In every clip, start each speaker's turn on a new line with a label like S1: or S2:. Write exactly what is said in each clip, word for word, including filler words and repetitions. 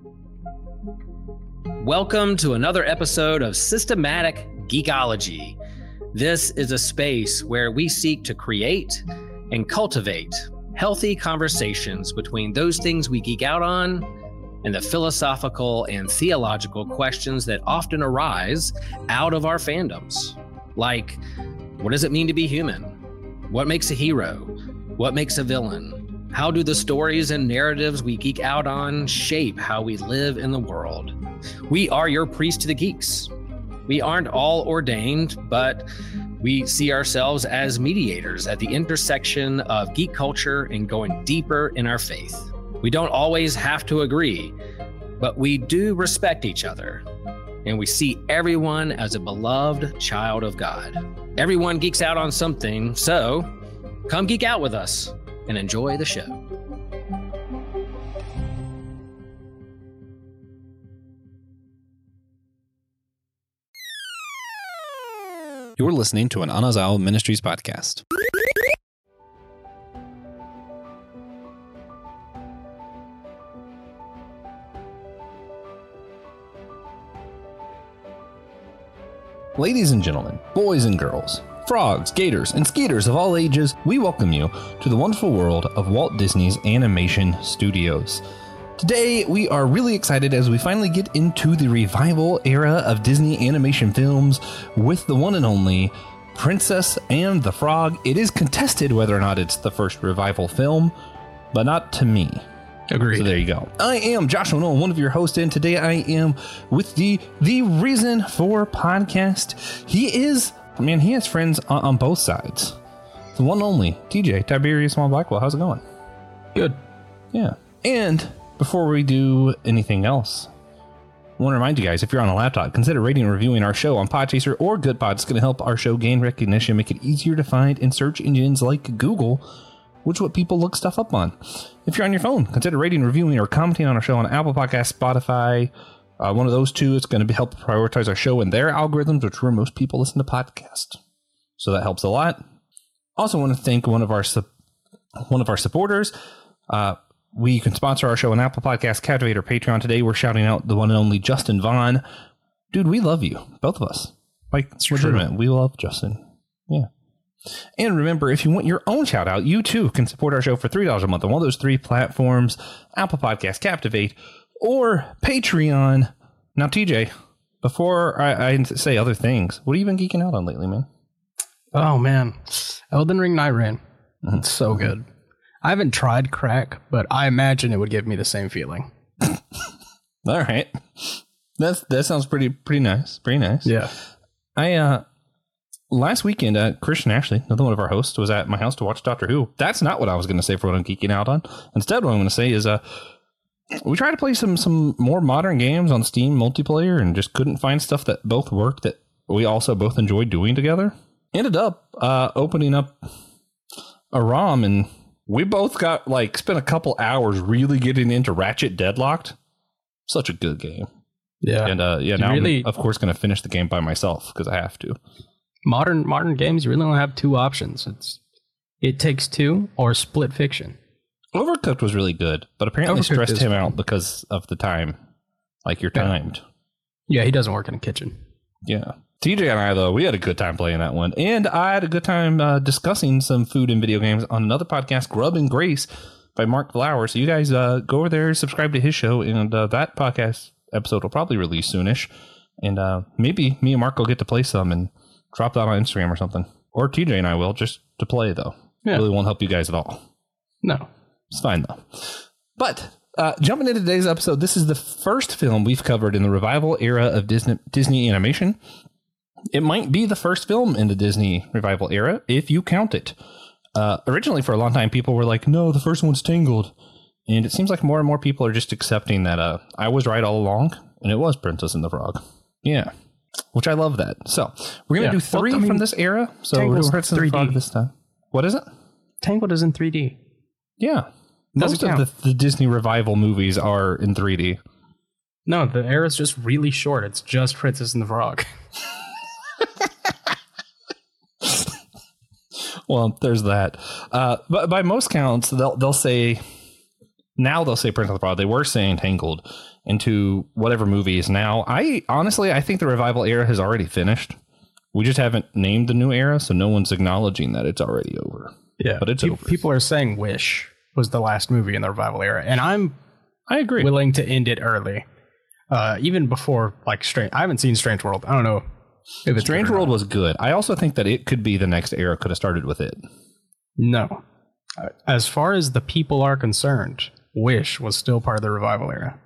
S1: Welcome to another episode of Systematic Geekology. This is a space where we seek to create and cultivate healthy conversations between those things we geek out on and the philosophical and theological questions that often arise out of our fandoms. Like, what does it mean to be human? What makes a hero? What makes a villain? How do the stories and narratives we geek out on shape how we live in the world? We are your priest to the geeks. We aren't all ordained, but we see ourselves as mediators at the intersection of geek culture and going deeper in our faith. We don't always have to agree, but we do respect each other, and we see everyone as a beloved child of God. Everyone geeks out on something, so come geek out with us and enjoy the show.
S2: You're listening to an Anazao Ministries podcast. Ladies and gentlemen, boys and girls, frogs, gators, and skeeters of all ages, we welcome you to the wonderful world of Walt Disney's Animation Studios. Today, we are really excited as we finally get into the revival era of Disney animation films with the one and only Princess and the Frog. It is contested whether or not it's the first revival film, but not to me.
S1: Agreed.
S2: So there you go. I am Joshua Nolan, one of your hosts, and today I am with the The Reason for podcast. He is, man, he has friends on, on both sides. The one and only T J, Tiberius Small Blackwell. How's it going?
S1: Good.
S2: Yeah. And before we do anything else, I want to remind you guys, if you're on a laptop, consider rating and reviewing our show on Podchaser or Goodpod. It's going to help our show gain recognition, make it easier to find in search engines like Google, which is what people look stuff up on. If you're on your phone, consider rating, reviewing, or commenting on our show on Apple Podcasts, Spotify. Uh, one of those two, it's going to help prioritize our show in their algorithms, which where most people listen to podcasts. So that helps a lot. Also want to thank one of our su- one of our supporters. Uh, we can sponsor our show on Apple Podcasts, Captivate, or Patreon. Today, we're shouting out the one and only Justin Vaughn. Dude, we love you. Both of us. Like, it's legitimate. We love Justin. Yeah. And remember, if you want your own shout out, you too can support our show for three dollars a month on one of those three platforms: Apple Podcasts, Captivate, or Patreon. Now, T J, before I, I say other things, what have you been geeking out on lately, man?
S3: Oh, man. Elden Ring Night Rain.
S2: Mm-hmm.
S3: It's so good. I haven't tried crack, but I imagine it would give me the same feeling.
S2: All right. That's, that sounds pretty pretty nice. Pretty nice.
S3: Yeah.
S2: I, uh... Last weekend, uh, Christian Ashley, another one of our hosts, was at my house to watch Doctor Who. That's not what I was going to say for what I'm geeking out on. Instead, what I'm going to say is uh, we tried to play some some more modern games on Steam multiplayer and just couldn't find stuff that both worked that we also both enjoyed doing together. Ended up uh, opening up a ROM, and we both got, like, spent a couple hours really getting into Ratchet Deadlocked. Such a good game.
S3: Yeah.
S2: And uh, yeah,
S3: You
S2: now
S3: really-
S2: I'm, of course, going to finish the game by myself because I have to.
S3: Modern modern games, you really only have two options. It's It Takes Two or Split Fiction.
S2: Overcooked was really good, but apparently
S3: Overcooked
S2: stressed
S3: is
S2: him
S3: fun.
S2: out because of the time. Like, you're
S3: Yeah.
S2: timed.
S3: Yeah, he doesn't work in a kitchen.
S2: Yeah. T J and I, though, we had a good time playing that one. And I had a good time uh, discussing some food and video games on another podcast, Grub and Grace, by Mark Flower. So you guys uh, go over there, subscribe to his show, and uh, that podcast episode will probably release soonish. And uh, maybe me and Mark will get to play some and drop that on Instagram or something. Or T J and I will, just to play, though.
S3: Yeah.
S2: Really won't help you guys at all.
S3: No.
S2: It's fine, though. But uh, jumping into today's episode, this is the first film we've covered in the revival era of Disney, Disney animation. It might be the first film in the Disney revival era, if you count it. Uh, originally, for a long time, people were like, no, the first one's Tangled. And it seems like more and more people are just accepting that uh, I was right all along, and it was Princess and the Frog. Yeah. Which I love that. So we're going to
S3: Yeah.
S2: do three
S3: Well, I mean,
S2: from this era. So we're
S3: Tangled's
S2: doing Princess and the Frog this time. What is it?
S3: Tangled is in three D.
S2: Yeah. Most
S3: Doesn't
S2: of
S3: count.
S2: the, the Disney revival movies are in three D.
S3: No, the era's just really short. It's just Princess and the Frog.
S2: Well, there's that. Uh, but by most counts, they'll they'll say now they'll say Princess of the Frog. They were saying Tangled into whatever movie is now. I honestly, I think the revival era has already finished. We just haven't named the new era, so no one's acknowledging that it's already over.
S3: Yeah,
S2: but it's
S3: Pe-
S2: over.
S3: People are saying Wish was the last movie in the revival era, and I'm
S2: I agree.
S3: willing to end it early, uh, even before like Strange. I haven't seen Strange World. I don't know if it's
S2: Strange World was good. I also think that it could be the next era. Could have started with it.
S3: No, as far as the people are concerned, Wish was still part of the revival era.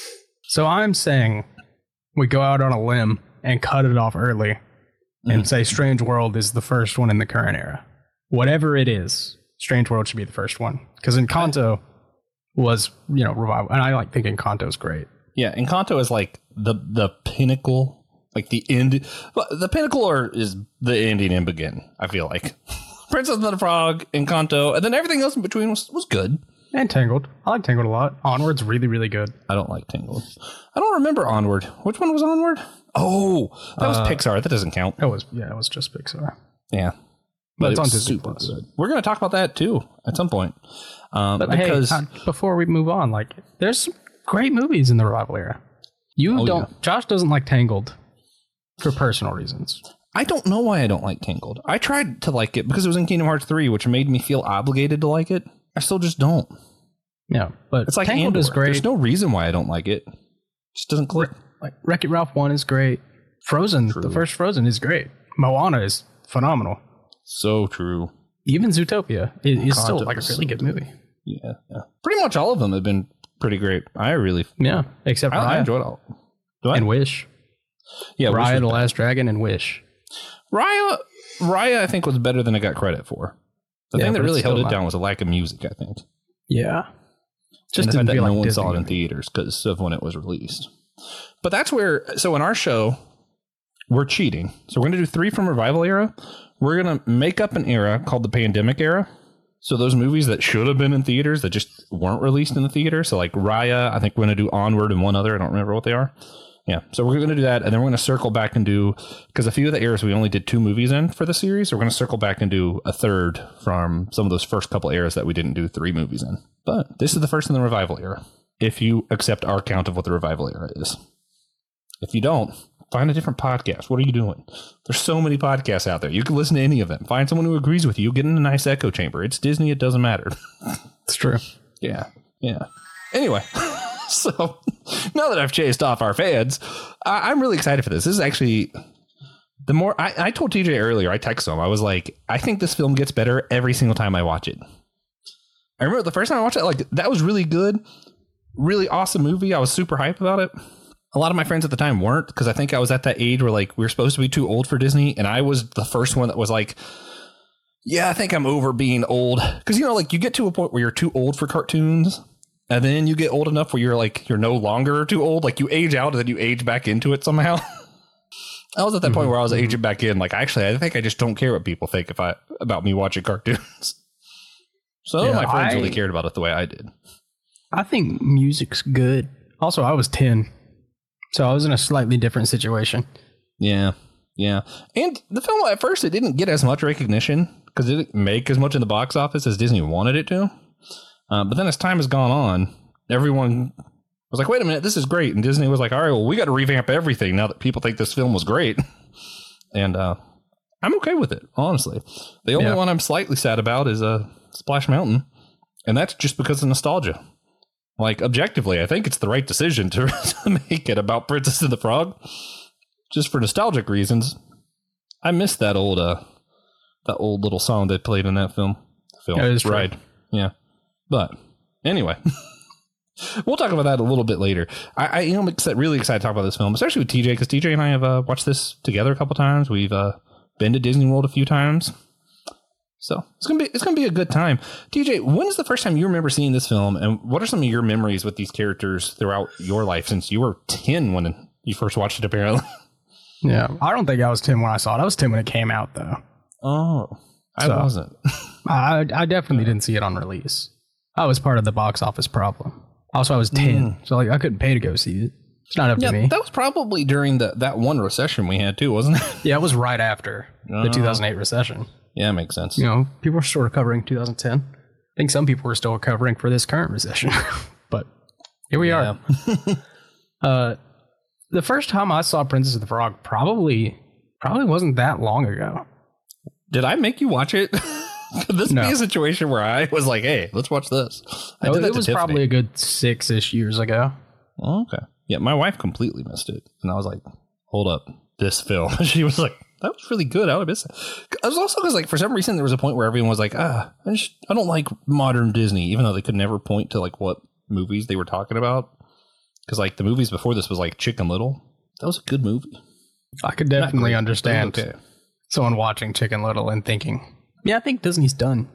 S3: So I'm saying we go out on a limb and cut it off early, mm-hmm. and say Strange World is the first one in the current era. Whatever it is, Strange World should be the first one. Because Encanto was, you know, revival. And I like think Encanto's great.
S2: Yeah, Encanto is like the the pinnacle, like the end. Well, the pinnacle or is the ending and begin, I feel like. Princess and the Frog, Encanto, and then everything else in between was, was good.
S3: And Tangled. I like Tangled a lot. Onward's really, really good.
S2: I don't like Tangled. I don't remember Onward. Which one was Onward? Oh, that was uh, Pixar. That doesn't count.
S3: It was, yeah, it was just Pixar.
S2: Yeah.
S3: But, but it's
S2: it
S3: on Disney Plus.
S2: Good. We're going to talk about that too at some point. Um,
S3: but
S2: because
S3: hey, uh, before we move on, like there's some great movies in the revival era. You oh, don't. Yeah. Josh doesn't like Tangled for personal reasons.
S2: I don't know why I don't like Tangled. I tried to like it because it was in Kingdom Hearts three, which made me feel obligated to like it. I still just don't.
S3: Yeah, but
S2: it's like
S3: Tangled
S2: Andor.
S3: is great.
S2: There's no reason why I don't like it. It just doesn't click.
S3: Like Wreck-It Ralph one is great. Frozen, true. The first Frozen is great. Moana is phenomenal.
S2: So true.
S3: Even Zootopia is, is still like a really good movie.
S2: Yeah, yeah. Pretty much all of them have been pretty great. I really,
S3: yeah, except
S2: I,
S3: Raya.
S2: I enjoyed all.
S3: And Wish. Yeah, Raya, Wish the Last Dragon, and Wish.
S2: Raya, Raya, I think was better than it got credit for. The yeah, thing that really held it not. down was a lack of music. I think.
S3: Yeah.
S2: Just didn't feel like no one saw it in theaters because of when it was released. But that's where. So in our show, we're cheating. So we're going to do three from revival era. We're going to make up an era called the pandemic era. So those movies that should have been in theaters that just weren't released in the theater. So like Raya, I think we're going to do Onward and one other. I don't remember what they are. Yeah. So we're going to do that. And then we're going to circle back and do, because a few of the eras we only did two movies in for the series. So we're going to circle back and do a third from some of those first couple eras that we didn't do three movies in. But this is the first in the revival era, if you accept our count of what the revival era is. If you don't, find a different podcast. What are you doing? There's so many podcasts out there. You can listen to any of them. Find someone who agrees with you. Get in a nice echo chamber. It's Disney. It doesn't matter.
S3: It's true.
S2: Yeah. Yeah. Anyway, so now that I've chased off our fans, I- I'm really excited for this. This is actually the more I, I told T J earlier, I texted him. I was like, I think this film gets better every single time I watch it. I remember the first time I watched it, like that was really good. Really awesome movie. I was super hyped about it. A lot of my friends at the time weren't, because I think I was at that age where like we we're supposed to be too old for Disney. And I was the first one that was like, yeah, I think I'm over being old. Because, you know, like you get to a point where you're too old for cartoons. And then you get old enough where you're like, you're no longer too old. Like you age out and then you age back into it somehow. I was at that mm-hmm. point where I was aging back in. Like, actually, I think I just don't care what people think if I about me watching cartoons. So none yeah, of my friends I, really cared about it the way I did.
S3: I think music's good. Also, I was ten. So I was in a slightly different situation.
S2: Yeah, yeah. And the film, at first, it didn't get as much recognition because it didn't make as much in the box office as Disney wanted it to. Uh, but then as time has gone on, everyone was like, wait a minute, this is great. And Disney was like, all right, well, we got to revamp everything now that people think this film was great. And uh, I'm okay with it, honestly. The only yeah. one I'm slightly sad about is uh, Splash Mountain. And that's just because of nostalgia. Like, objectively, I think it's the right decision to, to make it about Princess and the Frog. Just for nostalgic reasons. I miss that old uh, that old little song they played in that film. film.
S3: Yeah, it is
S2: right. True. Yeah. But, anyway. We'll talk about that a little bit later. I, I am excited, really excited to talk about this film, especially with T J, because T J and I have uh, watched this together a couple times. We've uh, been to Disney World a few times. So it's gonna be it's gonna be a good time. T J, when is the first time you remember seeing this film, and what are some of your memories with these characters throughout your life? Since you were ten when you first watched it, apparently.
S3: Yeah, I don't think I was ten when I saw it. I was ten when it came out, though.
S2: Oh, I
S3: so,
S2: wasn't.
S3: I I definitely didn't see it on release. I was part of the box office problem. Also, I was ten, mm. so like I couldn't pay to go see it. It's not up
S2: yeah,
S3: to me.
S2: That was probably during the that one recession we had too, wasn't it?
S3: Yeah, it was right after uh, the two thousand eight recession.
S2: Yeah, makes sense.
S3: You know, people were sort of covering two thousand ten. think some people are still recovering for this current recession, but here we
S2: Yeah.
S3: are. uh, the first time I saw Princess and the Frog probably probably wasn't that long ago.
S2: Did I make you watch it? Could this
S3: No.
S2: be a situation where I was like, hey, let's watch this? I
S3: No,
S2: did that
S3: it
S2: to
S3: was
S2: Tiffany.
S3: probably a good six-ish years ago.
S2: Oh, okay. Yeah, my wife completely missed it. And I was like, hold up, this film. She was like, that was really good. I would miss it. It was also because, like, for some reason, there was a point where everyone was like, ah, I, just, I don't like modern Disney, even though they could never point to, like, what movies they were talking about. Because, like, the movies before this was, like, Chicken Little. That was a good movie.
S3: I could
S2: Not
S3: definitely
S2: great, but
S3: understand
S2: okay.
S3: someone watching Chicken Little and thinking, yeah, I think Disney's done.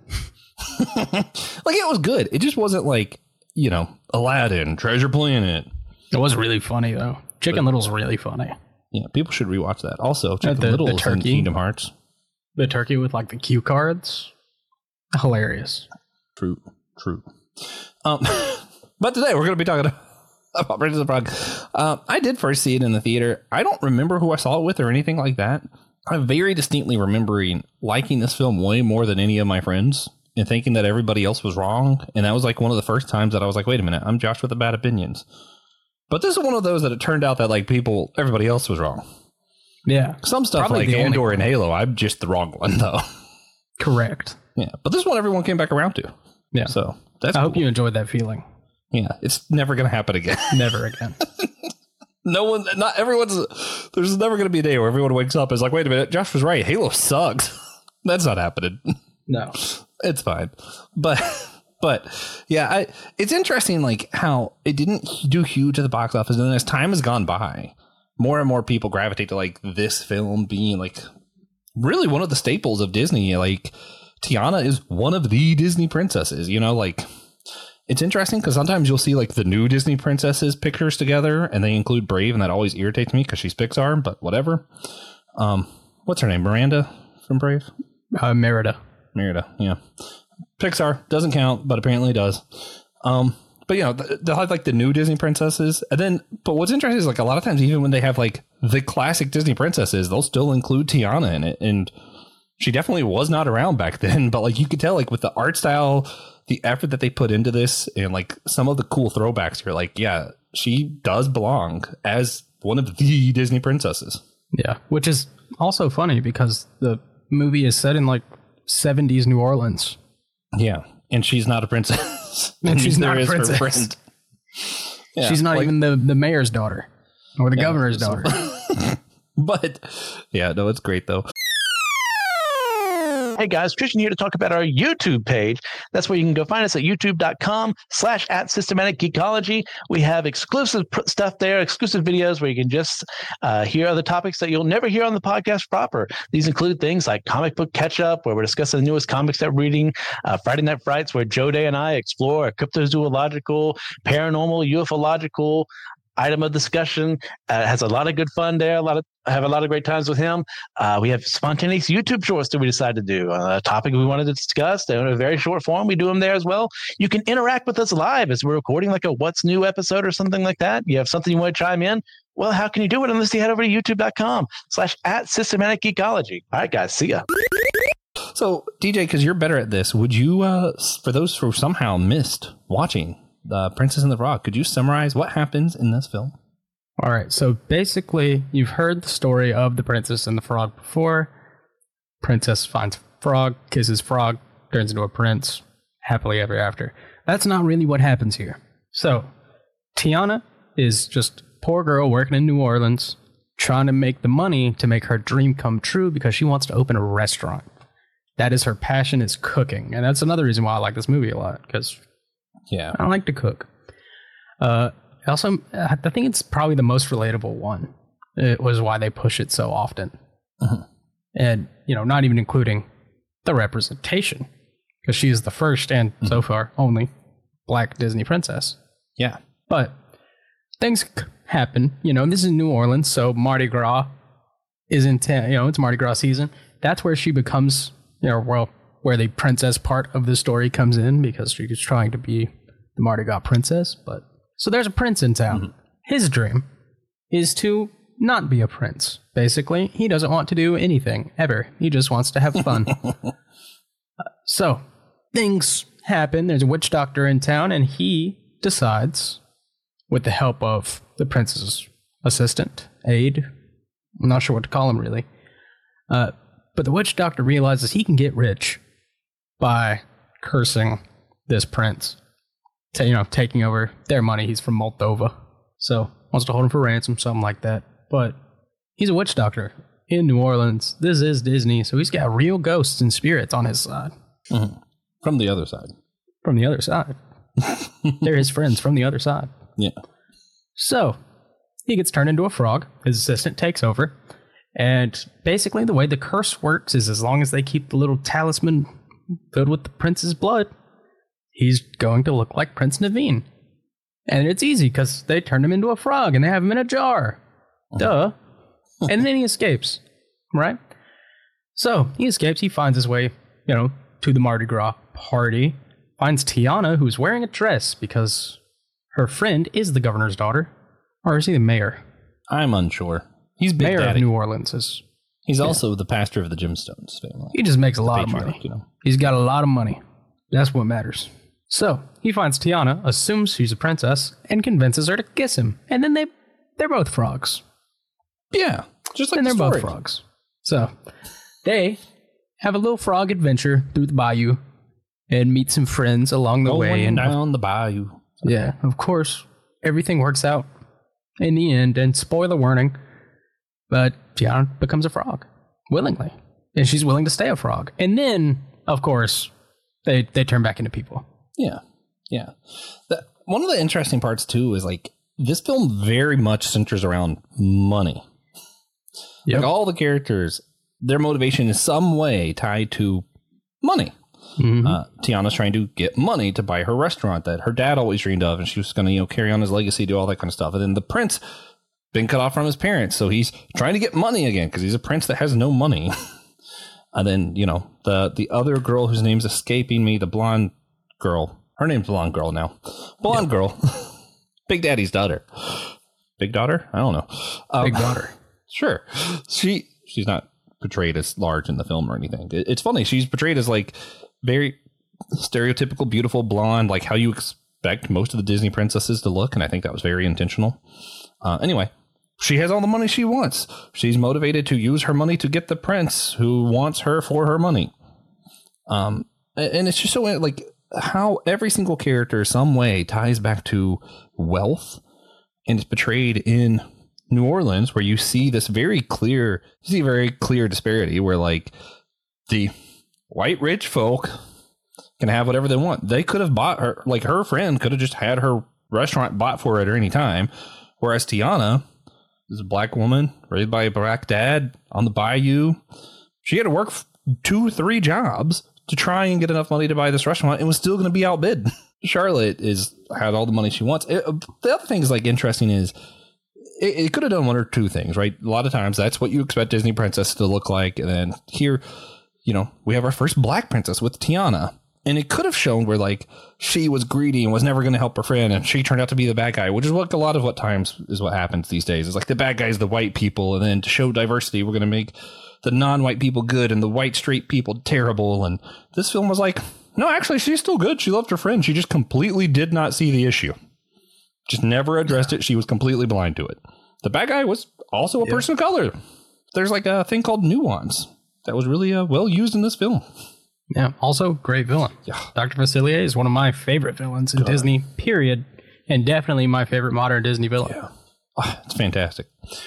S2: Like, it was good. It just wasn't like, you know, Aladdin, Treasure Planet.
S3: It was really funny, though. Chicken
S2: But-
S3: Little's really funny.
S2: Yeah, people should rewatch that. Also, Chicken
S3: the-
S2: Little
S3: the
S2: is in
S3: turkey.
S2: Kingdom Hearts.
S3: The turkey with, like, the cue cards. Hilarious.
S2: True, true. Um, but today we're going to be talking about Princess and the Frog. Um, I did first see it in the theater. I don't remember who I saw it with or anything like that. I'm very distinctly remembering liking this film way more than any of my friends and thinking that everybody else was wrong. And that was like one of the first times that I was like, wait a minute, I'm Josh with the bad opinions. But this is one of those that it turned out that like people, everybody else was wrong.
S3: Yeah.
S2: Some stuff
S3: Probably
S2: like
S3: the only
S2: Andor
S3: one.
S2: and Halo, I'm just the wrong one though.
S3: Correct.
S2: Yeah, but this one everyone came back around to.
S3: Yeah.
S2: So that's
S3: I hope
S2: cool.
S3: you enjoyed that feeling.
S2: Yeah, it's never going to happen again.
S3: Never again.
S2: No one, not everyone's, there's never going to be a day where everyone wakes up and is like, wait a minute, Josh was right. Halo sucks. That's not happening.
S3: No.
S2: It's fine. But, but yeah, I, it's interesting like how it didn't do huge at the box office. And then as time has gone by, more and more people gravitate to like this film being like really one of the staples of Disney. Like Tiana is one of the Disney princesses, you know, like it's interesting because sometimes you'll see like the new Disney princesses pictures together and they include Brave, and that always irritates me because she's Pixar, but whatever. Um, what's her name? Miranda from Brave?
S3: Uh, Merida.
S2: Merida, yeah. Pixar doesn't count, but apparently it does. Um, but you know, th- they'll have like the new Disney princesses, and then. But what's interesting is like a lot of times, even when they have like the classic Disney princesses, they'll still include Tiana in it, and she definitely was not around back then. But like you could tell, like with the art style, the effort that they put into this, and like some of the cool throwbacks, you're like, yeah, she does belong as one of the Disney princesses.
S3: Yeah. Which is also funny because the movie is set in like seventies New Orleans.
S2: Yeah, and she's not a princess,
S3: And she's
S2: neither
S3: not a
S2: is her
S3: princess.
S2: friend. Yeah,
S3: She's not
S2: like-
S3: even the, the mayor's daughter or the
S2: Yeah,
S3: governor's
S2: so-
S3: daughter.
S2: But yeah, no, it's great though.
S4: Hey guys, Christian here to talk about our YouTube page. That's where you can go find us at youtube.com slash at systematic geekology. We have exclusive pr- stuff there, exclusive videos where you can just uh, hear other topics that you'll never hear on the podcast proper. These include things like comic book catch up, where we're discussing the newest comics that we're reading, uh, Friday Night Frights, where Joe Day and I explore a cryptozoological, paranormal, UFOlogical item of discussion. Uh, has a lot of good fun there. A lot of I have a lot of great times with him. Uh, we have spontaneous YouTube shorts that we decided to do on a topic we wanted to discuss. They're in a very short form. We do them there as well. You can interact with us live as we're recording like a What's New episode or something like that. You have something you want to chime in? Well, how can you do it unless you head over to youtube.com slash at systematic geekology. All right, guys. See ya.
S2: So D J, because you're better at this, would you, uh, for those who somehow missed watching The Princess and the Frog, could you summarize what happens in this film?
S3: All right. So basically, you've heard the story of the Princess and the Frog before. Princess finds frog, kisses frog, turns into a prince, happily ever after. That's not really what happens here. So Tiana is just a poor girl working in New Orleans, trying to make the money to make her dream come true because she wants to open a restaurant. That is her passion, is cooking. And that's another reason why I like this movie a lot, because
S2: Yeah.
S3: I like to cook. Uh, also, I think it's probably the most relatable one. It was why they push it so often.
S2: Mhm.
S3: And, you know, not even including the representation, because she is the first and
S2: Mhm.
S3: so far only black Disney princess.
S2: Yeah.
S3: But things c- happen. You know, this is New Orleans, so Mardi Gras is in town. You know, it's Mardi Gras season. That's where she becomes, you know, well, where the princess part of the story comes in, because she's trying to be the Mardi Gras princess. But so there's a prince in town.
S2: Mhm.
S3: His dream is to not be a prince. Basically, he doesn't want to do anything ever. He just wants to have fun. Uh, so things happen. There's a witch doctor in town, and he decides, with the help of the prince's assistant, aide, I'm not sure what to call him really, uh, but the witch doctor realizes he can get rich by cursing this prince, to, you know, taking over their money. He's from Moldova, so wants to hold him for ransom, something like that. But he's a witch doctor in New Orleans. This is Disney, so he's got real ghosts and spirits on his side.
S2: Mm-hmm. From the other side.
S3: From the other side. They're his friends from the other side.
S2: Yeah.
S3: So he gets turned into a frog. His assistant takes over. And basically the way the curse works is as long as they keep the little talisman filled with the prince's blood, he's going to look like Prince Naveen. And it's easy because they turn him into a frog and they have him in a jar. Duh. And then he escapes, right? So he escapes. He finds his way, you know, to the Mardi Gras party. Finds Tiana, who's wearing a dress because her friend is the governor's daughter. Or is he the mayor?
S2: I'm unsure. He's Big
S3: Mayor
S2: Daddy.
S3: of New Orleans. Is
S2: He's yeah. also the pastor of the Gemstones family.
S3: He just makes a
S2: the
S3: lot
S2: patriarch,
S3: of money.
S2: You know?
S3: He's got a lot of money. That's what matters. So he finds Tiana, assumes she's a princess, and convinces her to kiss him. And then they, they're both frogs.
S2: Yeah, just like
S3: and
S2: the
S3: they're
S2: story.
S3: both frogs. So they have a little frog adventure through the bayou and meet some friends along the
S2: Going
S3: way. And
S2: down the bayou.
S3: Yeah, of course, everything works out in the end. And spoiler warning, but Tiana becomes a frog willingly, and she's willing to stay a frog. And then, of course, they they turn back into people.
S2: Yeah, yeah. The, one of the interesting parts too is like this film very much centers around money. Yep. Like all the characters, their motivation is some way tied to money.
S3: Mm-hmm.
S2: Uh, Tiana's trying to get money to buy her restaurant that her dad always dreamed of, and she was going to, you know, carry on his legacy, do all that kind of stuff. And then the prince been cut off from his parents, so he's trying to get money again because he's a prince that has no money. And then, you know, the the other girl whose name's escaping me, the blonde girl. Her name's Blonde Girl now. Blonde yep. Girl. Big Daddy's daughter. Big daughter? I don't know. Um,
S3: Big daughter.
S2: Sure. She she's not portrayed as large in the film or anything. It, it's funny. She's portrayed as like very stereotypical, beautiful blonde, like how you expect most of the Disney princesses to look. And I think that was very intentional. Uh, anyway, she has all the money she wants. She's motivated to use her money to get the prince who wants her for her money. Um, and it's just so like how every single character some way ties back to wealth, and it's portrayed in New Orleans, where you see this very clear, you see a very clear disparity where like the white rich folk can have whatever they want. They could have bought her, like her friend could have just had her restaurant bought for her at any time. Whereas Tiana is a black woman raised by a black dad on the bayou. She had to work two, three jobs to try and get enough money to buy this restaurant and was still going to be outbid. Charlotte is had all the money she wants. It, the other thing is like interesting is it, it could have done one or two things, right? A lot of times that's what you expect Disney princess to look like. And then here, you know, we have our first black princess with Tiana. And it could have shown where like she was greedy and was never going to help her friend, and she turned out to be the bad guy, which is what a lot of what times is what happens these days. It's like the bad guys, the white people, and then to show diversity, we're going to make the non-white people good and the white straight people terrible. And this film was like, no, actually, she's still good. She loved her friend. She just completely did not see the issue. Just never addressed it. She was completely blind to it. The bad guy was also a yeah. person of color. There's like a thing called nuance that was really uh, well used in this film.
S3: Yeah, also great villain.
S2: Yeah.
S3: Doctor Facilier is one of my favorite villains in God. Disney, period. And definitely my favorite modern Disney villain.
S2: Yeah. Oh, it's fantastic.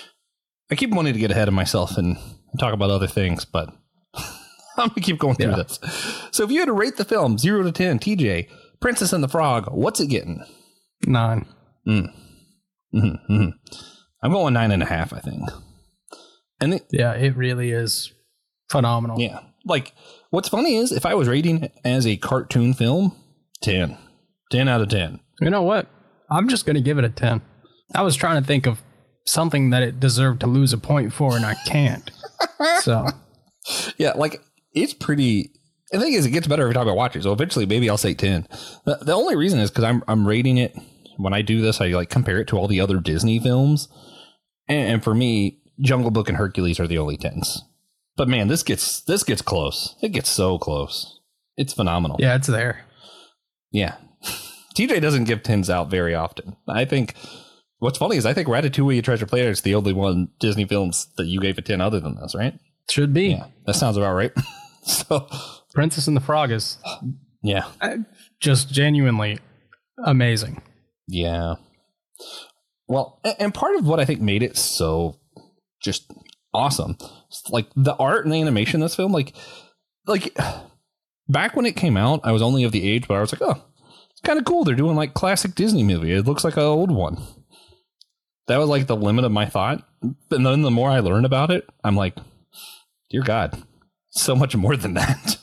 S2: I keep wanting to get ahead of myself and talk about other things, but I'm going to keep going through yeah. this. So if you had to rate the film zero to ten, T J, Princess and the Frog, what's it getting?
S3: Nine.
S2: Mm. Mm-hmm, mm-hmm. I'm going nine and a half, I think. And it,
S3: yeah, it really is phenomenal.
S2: Yeah. Like, what's funny is if I was rating it as a cartoon film, ten. ten out of ten.
S3: You know what? I'm just going to give it a ten. I was trying to think of something that it deserved to lose a point for, and I can't. So.
S2: Yeah, like, it's pretty... The thing is, it gets better every time I watch it, so eventually maybe I'll say ten. The, the only reason is because I'm I'm rating it... When I do this, I like compare it to all the other Disney films. And, and for me, Jungle Book and Hercules are the only tens. But man, this gets this gets close. It gets so close. It's phenomenal.
S3: Yeah, it's there.
S2: Yeah. T J doesn't give tens out very often. I think what's funny is I think Ratatouille and Treasure Planet is the only one Disney films that you gave a ten other than this, right?
S3: Should be.
S2: Yeah, that sounds about right. So,
S3: Princess and the Frog is
S2: yeah,
S3: just genuinely amazing.
S2: Yeah. Well, and part of what I think made it so just awesome, like the art and the animation in this film, like, like back when it came out, I was only of the age, but I was like, oh, it's kind of cool. They're doing like classic Disney movie. It looks like an old one. That was like the limit of my thought. And then the more I learned about it, I'm like, dear God, so much more than that.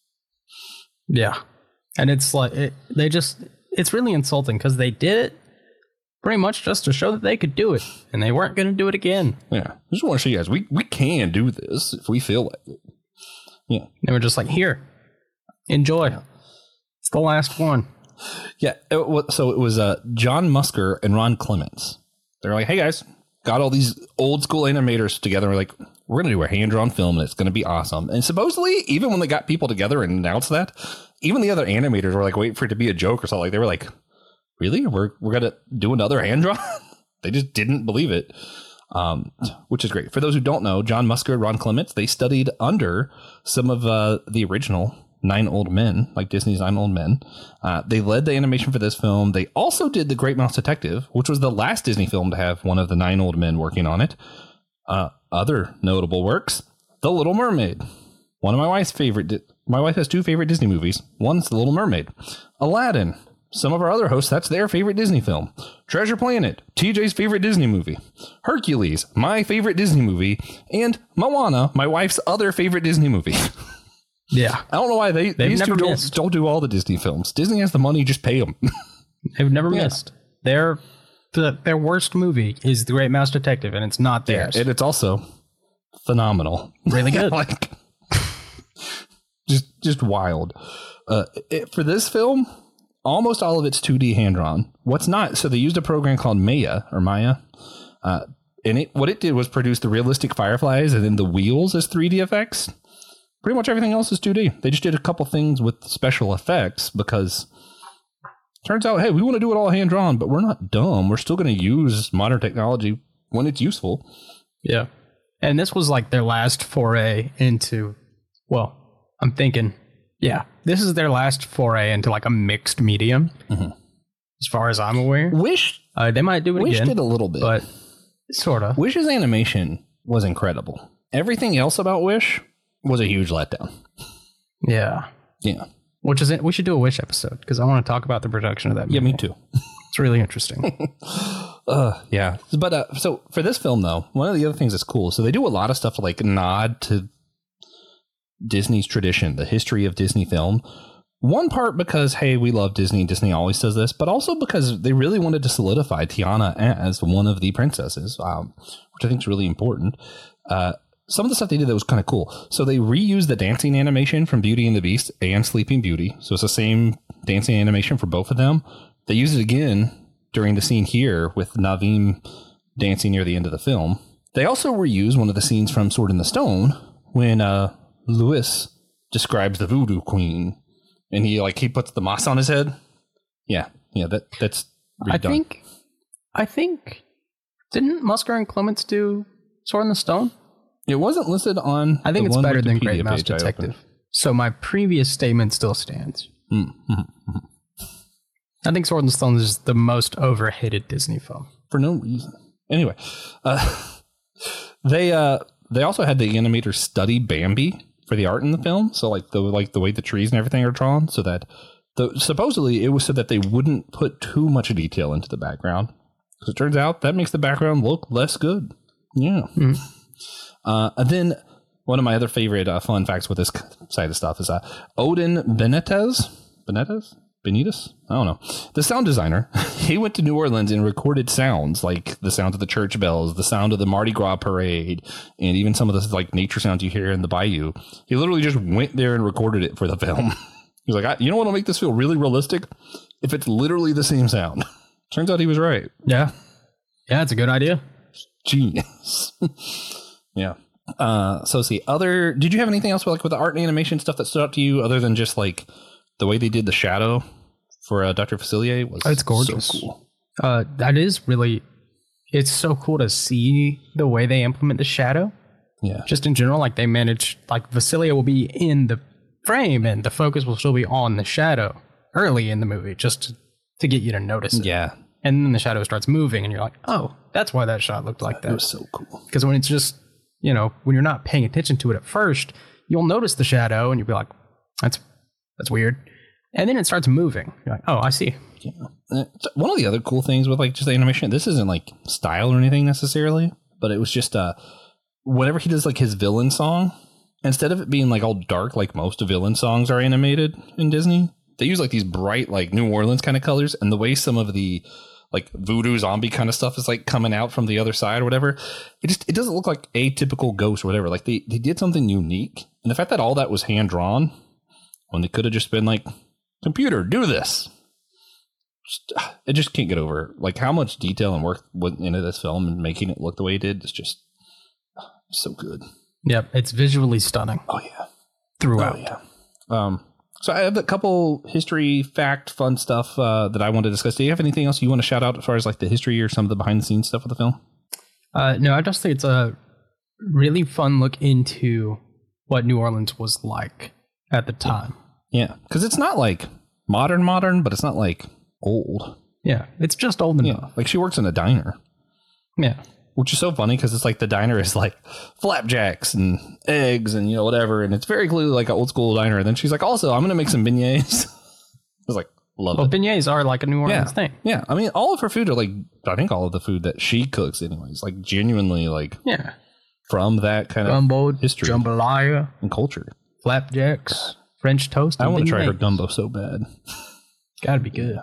S3: Yeah. And it's like, it, they just, it's really insulting because they did it pretty much just to show that they could do it. And they weren't going to do it again.
S2: Yeah. I just want to show you guys, we, we can do this if we feel like it. Yeah.
S3: They were just like, here, enjoy. Yeah. It's the last one.
S2: Yeah. It was, so it was uh, John Musker and Ron Clements. They're like, hey guys, got all these old school animators together. We're like, we're going to do a hand-drawn film and it's going to be awesome. And supposedly, even when they got people together and announced that, even the other animators were like waiting for it to be a joke or something. Like, they were like, really? We're we're going to do another hand-drawn? They just didn't believe it, um, which is great. For those who don't know, John Musker and Ron Clements, they studied under some of uh, the original Nine Old Men, like Disney's Nine Old Men. Uh, they led the animation for this film. They also did The Great Mouse Detective, which was the last Disney film to have one of the Nine Old Men working on it. Uh, other notable works, The Little Mermaid. One of my wife's favorite. Di- my wife has two favorite Disney movies. One's The Little Mermaid. Aladdin. Some of our other hosts, that's their favorite Disney film. Treasure Planet, T J's favorite Disney movie. Hercules, my favorite Disney movie. And Moana, my wife's other favorite Disney movie.
S3: Yeah.
S2: I don't know why they,
S3: They've
S2: these
S3: never
S2: two
S3: missed.
S2: don't, don't do all the Disney films. Disney has the money, just pay them.
S3: They've never
S2: Yeah.
S3: missed. Their the, their worst movie is The Great Mouse Detective, and it's not theirs.
S2: And it's also phenomenal.
S3: Really good.
S2: Like, just just wild. Uh, it, for this film, almost all of it's two D hand-drawn. What's not, so they used a program called Maya, or Maya, uh, and it what it did was produce the realistic fireflies and then the wheels as three D effects. Pretty much everything else is two D. They just did a couple things with special effects because turns out, hey, we want to do it all hand-drawn, but we're not dumb. We're still going to use modern technology when it's useful.
S3: Yeah. And this was like their last foray into, well, I'm thinking, yeah, this is their last foray into like a mixed medium, mm-hmm. as far as I'm aware.
S2: Wish
S3: uh, they might do it
S2: Wish
S3: again.
S2: did a little bit,
S3: but sort of.
S2: Wish's animation was incredible. Everything else about Wish was a huge letdown.
S3: Yeah.
S2: Yeah.
S3: Which is it? We should do a Wish episode because I want to talk about the production of that movie.
S2: Yeah, me too.
S3: It's really interesting.
S2: uh, yeah. But uh, so for this film, though, one of the other things that's cool, so they do a lot of stuff to like nod to Disney's tradition, the history of Disney film. One part because, hey, we love Disney. Disney always does this, but also because they really wanted to solidify Tiana as one of the princesses, um, which I think is really important. Uh, some of the stuff they did that was kind of cool. So they reused the dancing animation from Beauty and the Beast and Sleeping Beauty. So it's the same dancing animation for both of them. They use it again during the scene here with Naveen dancing near the end of the film. They also reused one of the scenes from Sword in the Stone when uh, Louis describes the Voodoo Queen. And he like he puts the moss on his head. Yeah, yeah, that that's redone.
S3: I think, I think, didn't Musker and Clements do Sword in the Stone?
S2: It wasn't listed on.
S3: I think
S2: the
S3: it's
S2: one
S3: better than
S2: Wikipedia
S3: Great Mouse
S2: page I
S3: Detective.
S2: opened.
S3: So my previous statement still stands.
S2: Mm-hmm.
S3: I think Sword in the Stone is the most overhated Disney film.
S2: For no reason. Anyway, uh, they uh, they also had the animators study Bambi for the art in the film. So like the like the way the trees and everything are drawn, so that the supposedly it was so that they wouldn't put too much detail into the background. Because it turns out that makes the background look less good. Yeah. Mm-hmm. Uh, and then one of my other favorite uh, fun facts with this side of stuff is uh, Odin Benitez. Benitez? Benitez? I don't know. The sound designer, he went to New Orleans and recorded sounds like the sound of the church bells, the sound of the Mardi Gras parade, and even some of the like nature sounds you hear in the bayou. He literally just went there and recorded it for the film. He's like, I, you know what will make this feel really realistic? If it's literally the same sound. Turns out he was right.
S3: Yeah. Yeah, it's a good idea.
S2: Genius. Yeah. Uh, so see, other, did you have anything else with, like with the art and animation stuff that stood out to you other than just like the way they did the shadow for uh, Doctor Facilier was
S3: It's gorgeous.
S2: so cool.
S3: Uh, that is really, it's so cool to see the way they implement the shadow.
S2: Yeah.
S3: Just in general, like they manage, like Vasilia will be in the frame and the focus will still be on the shadow early in the movie, just to, to get you to notice it.
S2: Yeah.
S3: And then the shadow starts moving and you're like, oh, that's why that shot looked like
S2: It
S3: that.
S2: was so cool.
S3: Because when it's just, you know, when you're not paying attention to it at first, you'll notice the shadow and you'll be like, that's that's weird. And then it starts moving. You're like, oh, I see.
S2: Yeah. And it's one of the other cool things with like just the animation, this isn't like style or anything necessarily, but it was just uh whenever he does like his villain song, instead of it being like all dark like most villain songs are animated in Disney, they use like these bright like New Orleans kind of colors, and the way some of the like voodoo zombie kind of stuff is like coming out from the other side or whatever, it just it doesn't look like a typical ghost or whatever. Like they, they did something unique, and the fact that all that was hand drawn when they could have just been like, computer, do this. Just, it just can't get over like how much detail and work went into this film and making it look the way it did. It's just so good.
S3: Yep, it's visually stunning.
S2: Oh yeah,
S3: throughout.
S2: Oh, yeah. Um. So I have a couple history, fact, fun stuff uh, that I want to discuss. Do you have anything else you want to shout out as far as like the history or some of the behind the scenes stuff of the film?
S3: Uh, no, I just think it's a really fun look into what New Orleans was like at the time.
S2: Yeah, because it's not like modern, modern, but it's not like old.
S3: Yeah, it's just old enough.
S2: Yeah, like she works in a diner.
S3: Yeah.
S2: Which is so funny because it's like the diner is like flapjacks and eggs and, you know, whatever. And it's very clearly like an old school diner. And then she's like, also, I'm going to make some beignets. I was like, love
S3: well,
S2: it.
S3: beignets are like a New Orleans
S2: Yeah.
S3: thing.
S2: Yeah. I mean, all of her food are like, I think all of the food that she cooks anyways, like genuinely like
S3: Yeah.
S2: from that kind of
S3: Gumbo,
S2: history
S3: jambalaya,
S2: and culture.
S3: flapjacks, French toast.
S2: I
S3: and
S2: want to try her
S3: beignets.
S2: gumbo so bad.
S3: Gotta be good.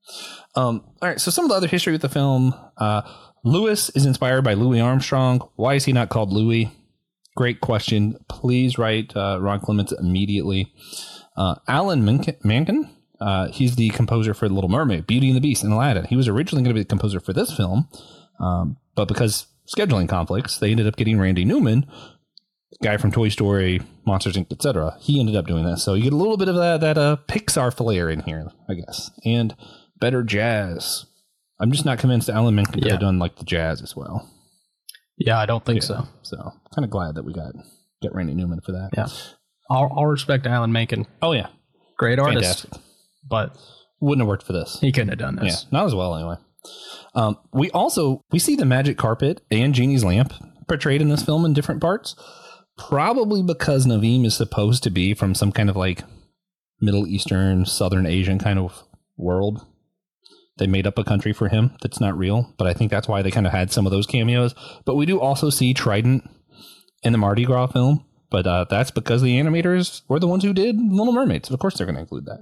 S2: Um, all right. So some of the other history with the film, uh, Lewis is inspired by Louis Armstrong. Why is he not called Louis? Great question. Please write uh, Ron Clements immediately. Uh, Alan Menken, Menken, uh, he's the composer for The Little Mermaid, Beauty and the Beast, and Aladdin. He was originally going to be the composer for this film, um, but because scheduling conflicts, they ended up getting Randy Newman, the guy from Toy Story, Monsters, Incorporated, et cetera. He ended up doing that. So you get a little bit of that, that uh, Pixar flair in here, I guess, and better jazz. I'm just not convinced Alan Menken could
S3: Yeah.
S2: have done like the jazz as well.
S3: Yeah, I don't think
S2: Yeah.
S3: so.
S2: So kind of glad that we got get Randy Newman for that.
S3: Yeah. I'll, I'll respect Alan Menken.
S2: Oh yeah.
S3: Great artist.
S2: Fantastic.
S3: But
S2: Wouldn't have worked for this.
S3: he couldn't have done
S2: Yeah.
S3: this.
S2: Not as well anyway. Um, we also we see the magic carpet and Genie's lamp portrayed in this film in different parts. Probably because Naveem is supposed to be from some kind of like Middle Eastern, Southern Asian kind of world. They made up a country for him that's not real, but I think that's why they kind of had some of those cameos. But we do also see Trident in the Mardi Gras film, but uh, that's because the animators were the ones who did Little Mermaid, so of course they're going to include that.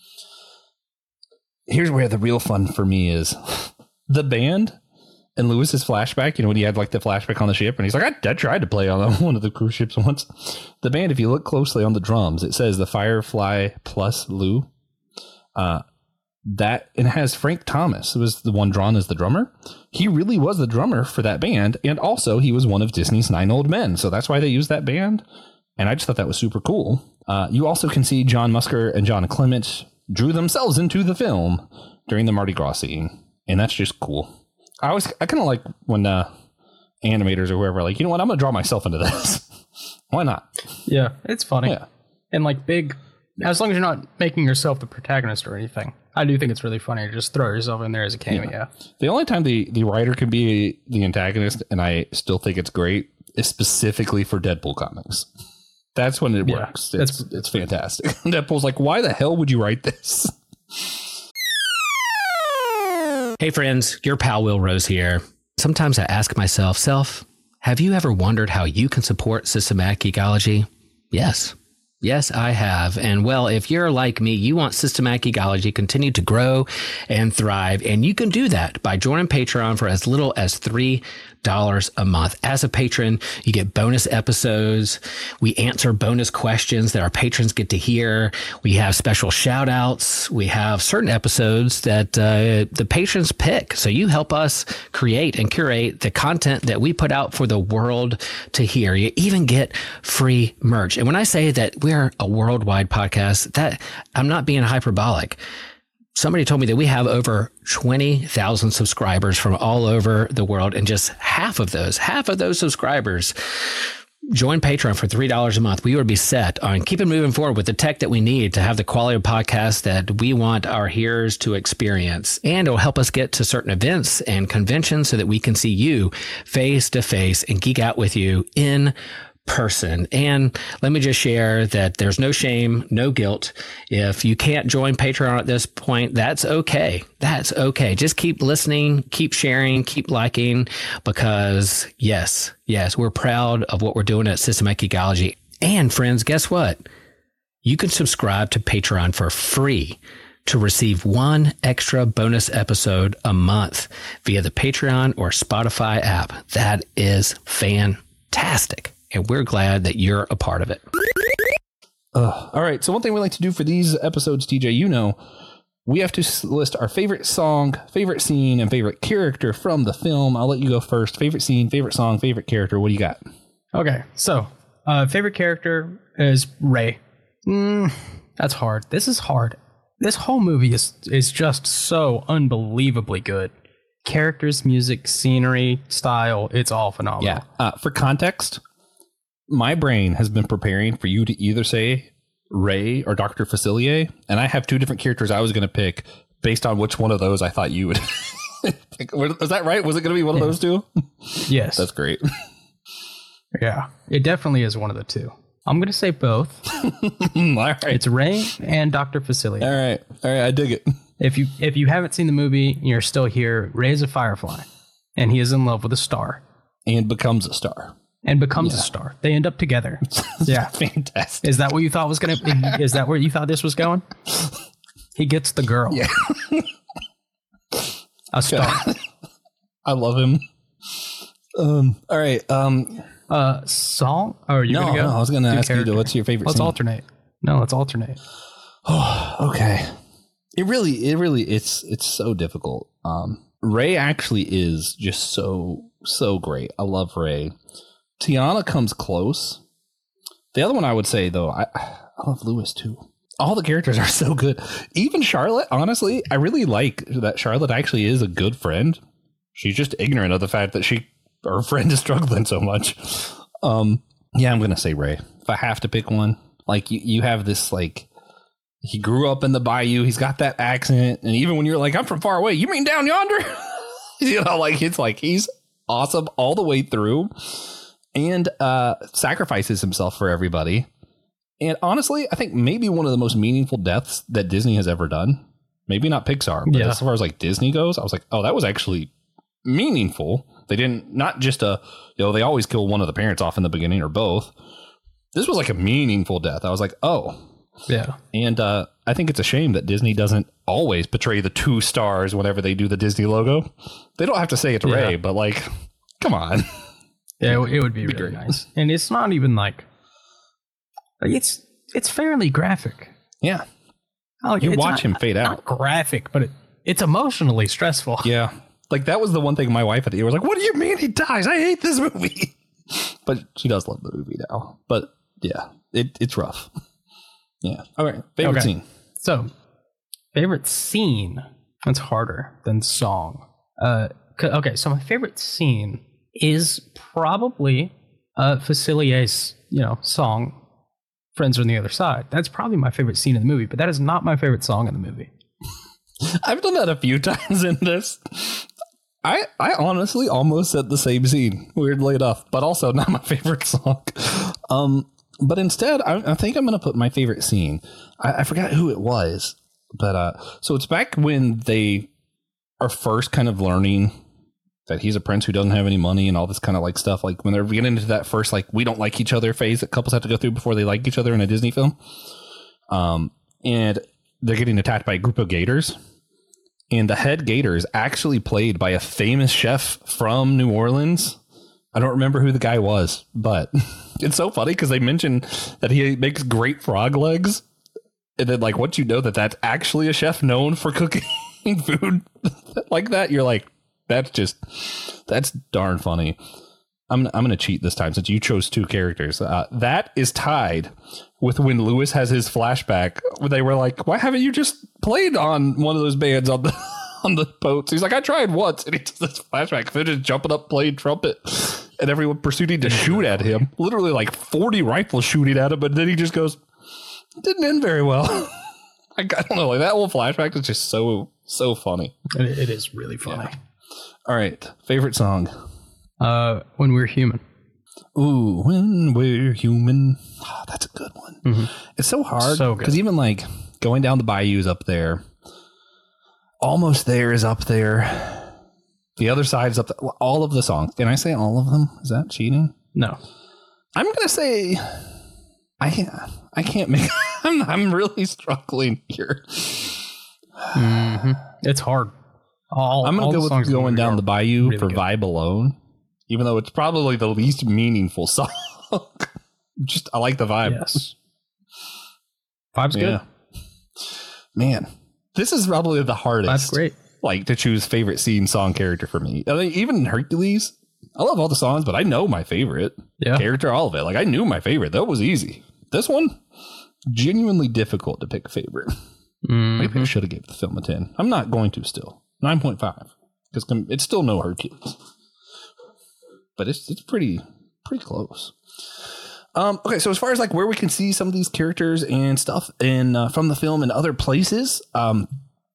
S2: Here's where the real fun for me is. The band and Lewis's flashback, you know, when he had like the flashback on the ship, and he's like, I, I tried to play on one of the cruise ships once. The band, if you look closely on the drums, it says the Firefly plus Lou. Uh, that and it has Frank Thomas, who was the one drawn as the drummer. He really was the drummer for that band, and also he was one of Disney's Nine Old Men, so that's why they used that band. And I just thought that was super cool. Uh, you also can see John Musker and John Clement drew themselves into the film during the Mardi Gras scene, and that's just cool. I always I kind of like when uh, animators or whoever are like, you know what, I'm gonna draw myself into this. Why not?
S3: Yeah, it's funny.
S2: Yeah.
S3: And like big, as long as you're not making yourself the protagonist or anything, I do think it's really funny to just throw yourself in there as a cameo.
S2: Yeah. The only time the, the writer can be the antagonist, and I still think it's great, is specifically for Deadpool comics. That's when it
S3: Yeah,
S2: works. It's,
S3: that's-
S2: it's fantastic. Deadpool's like, why the hell would you write this?
S1: Hey friends, your pal Will Rose here. Sometimes I ask myself, self, have you ever wondered how you can support Systematic Geekology? Yes. Yes, I have. And well, if you're like me, you want Systematic Geekology to continue to grow and thrive. And you can do that by joining Patreon for as little as three dollars a month. As a patron, you get bonus episodes. We answer bonus questions that our patrons get to hear. We have special shout outs. We have certain episodes that uh, the patrons pick. So you help us create and curate the content that we put out for the world to hear. You even get free merch. And when I say that we're a worldwide podcast, that I'm not being hyperbolic. somebody told me that we have over twenty thousand subscribers from all over the world. And just half of those, half of those subscribers join Patreon for three dollars a month. We would be set on keeping moving forward with the tech that we need to have the quality of podcast that we want our hearers to experience. And it'll help us get to certain events and conventions so that we can see you face to face and geek out with you in person. And let me just share that there's no shame, no guilt. If you can't join Patreon at this point, that's okay. That's okay. Just keep listening, keep sharing, keep liking, because yes, yes, we're proud of what we're doing at Systematic Geekology. And friends, guess what? You can subscribe to Patreon for free to receive one extra bonus episode a month via the Patreon or Spotify app. That is fantastic. And we're glad that you're a part of it.
S2: Uh, all right. So one thing we like to do for these episodes, T J, you know, we have to list our favorite song, favorite scene, and favorite character from the film. I'll let you go first. Favorite scene, favorite song, favorite character. What do you got?
S3: Okay. So uh, favorite character is Rey. Mm, that's hard. This is hard. This whole movie is is just so unbelievably good. Characters, music, scenery, style. It's all phenomenal.
S2: Yeah. Uh, for context, my brain has been preparing for you to either say Rey or Doctor Facilier, and I have two different characters I was going to pick based on which one of those I thought you would pick. Was that right? Was it going to be one
S3: yeah.
S2: of those two?
S3: Yes.
S2: That's great.
S3: Yeah, it definitely is one of the two. I'm going to say both.
S2: All right.
S3: It's Rey and Doctor Facilier.
S2: All right. All right. I dig it.
S3: If you if you haven't seen the movie and you're still here, Rey is a firefly, and he is in love with a star.
S2: And becomes a star.
S3: And becomes
S2: Yeah.
S3: a star. They end up together. Yeah.
S2: Fantastic.
S3: Is that what you thought was going to... Is that where you thought this was going? He gets the girl.
S2: Yeah.
S3: A star.
S2: I love him. Um. All right. Um.
S3: Uh, song? Oh, are you
S2: No,
S3: going to go?
S2: no, I was going to
S3: Do
S2: ask you,
S3: character.
S2: to, what's your favorite
S3: Let's
S2: scene?
S3: alternate. No, let's alternate.
S2: Oh, okay. It really, it really, it's it's so difficult. Um, Rey actually is just so so great. I love Rey. Tiana comes close. The other one I would say though, I I love Lewis too. All the characters are so good. Even Charlotte, honestly, I really like that Charlotte actually is a good friend. She's just ignorant of the fact that she her friend is struggling so much. Um, yeah, I'm gonna say Rey. If I have to pick one, like you, you have this like. He grew up in the bayou. He's got that accent. And even when you're like, I'm from far away, you mean down yonder? You know, like it's like he's awesome all the way through and uh, sacrifices himself for everybody. And honestly, I think maybe one of the most meaningful deaths that Disney has ever done. Maybe not Pixar, but
S3: Yeah.
S2: as far as like Disney goes, I was like, oh, that was actually meaningful. They didn't, not just a, you know, they always kill one of the parents off in the beginning or both. This was like a meaningful death. I was like, oh.
S3: Yeah.
S2: And uh, I think it's a shame that Disney doesn't always portray the two stars whenever they do the Disney logo. They don't have to say it's
S3: Yeah.
S2: Rey, but like, come on.
S3: Yeah, it, it would be
S2: Be
S3: really
S2: great.
S3: nice. And it's not even like, like it's it's fairly graphic.
S2: Yeah.
S3: Like,
S2: You
S3: it's
S2: watch
S3: not-
S2: him fade
S3: Not
S2: out.
S3: graphic, but it, it's emotionally stressful.
S2: Yeah. Like that was the one thing my wife at the end was like, what do you mean he dies? I hate this movie. But she does love the movie now. But yeah, it, it's rough. Yeah. All right. Favorite
S3: Okay.
S2: scene.
S3: So, favorite scene. That's harder than song. Uh, c- okay, so my favorite scene is probably uh, Facilier's, you know, song, "Friends on the Other Side." That's probably my favorite scene in the movie, but that is not my favorite song in the movie.
S2: I've done that a few times in this. I I honestly almost said the same scene, weirdly enough, but also not my favorite song. Um, but instead, I, I think I'm going to put my favorite scene. I, I forgot who it was, but uh, so it's back when they are first kind of learning that he's a prince who doesn't have any money and all this kind of like stuff. Like when they're getting into that first like we don't like each other phase that couples have to go through before they like each other in a Disney film. Um, and they're getting attacked by a group of gators. And the head gator is actually played by a famous chef from New Orleans. I don't remember who the guy was, but it's so funny because they mention that he makes great frog legs. And then, like, once you know that that's actually a chef known for cooking food like that, you're like, that's just, that's darn funny. I'm I'm gonna cheat this time since you chose two characters. Uh, that is tied with when Lewis has his flashback where they were like, "Why haven't you just played on one of those bands on the on the boats?" He's like, "I tried once," and he does this flashback. They're just jumping up, playing trumpet, and everyone proceeding to shoot at him. Literally, like forty rifles shooting at him, but then he just goes, "Didn't end very well." I don't know, like that whole flashback is just so so funny.
S3: It, it is really funny.
S2: Yeah. All right, favorite song.
S3: Uh, When We're Human.
S2: Ooh, When We're Human. Oh, that's a good one.
S3: Mm-hmm.
S2: It's so hard
S3: So
S2: because
S3: good.
S2: even like going down the bayous up there, Almost There is up there. The Other Side's up there. All of the songs. Can I say all of them? Is that cheating?
S3: No.
S2: I'm gonna say I can't. I can't make. I'm. I'm really struggling here.
S3: Mm-hmm. It's hard. All,
S2: I'm gonna
S3: all
S2: go
S3: the
S2: with
S3: songs in
S2: Going
S3: the
S2: Down
S3: movie
S2: the
S3: are
S2: Bayou
S3: really
S2: for
S3: good.
S2: vibe alone, even though it's probably the least meaningful song. Just I like the vibe.
S3: Yes. Vibe's good.
S2: Yeah. Man, this is probably the hardest.
S3: Vibe's great.
S2: Like to choose favorite scene, song, character for me. I mean, even Hercules. I love all the songs, but I know my favorite
S3: Yeah.
S2: character, all of it. Like I knew my favorite. That was easy. This one, genuinely difficult to pick a favorite.
S3: Mhm.
S2: Maybe I should have gave the film a ten. I'm not going to still. nine point five. Because it's still no Hercules. But it's it's pretty pretty close. Um, okay, so as far as like where we can see some of these characters and stuff in uh, from the film and other places, um,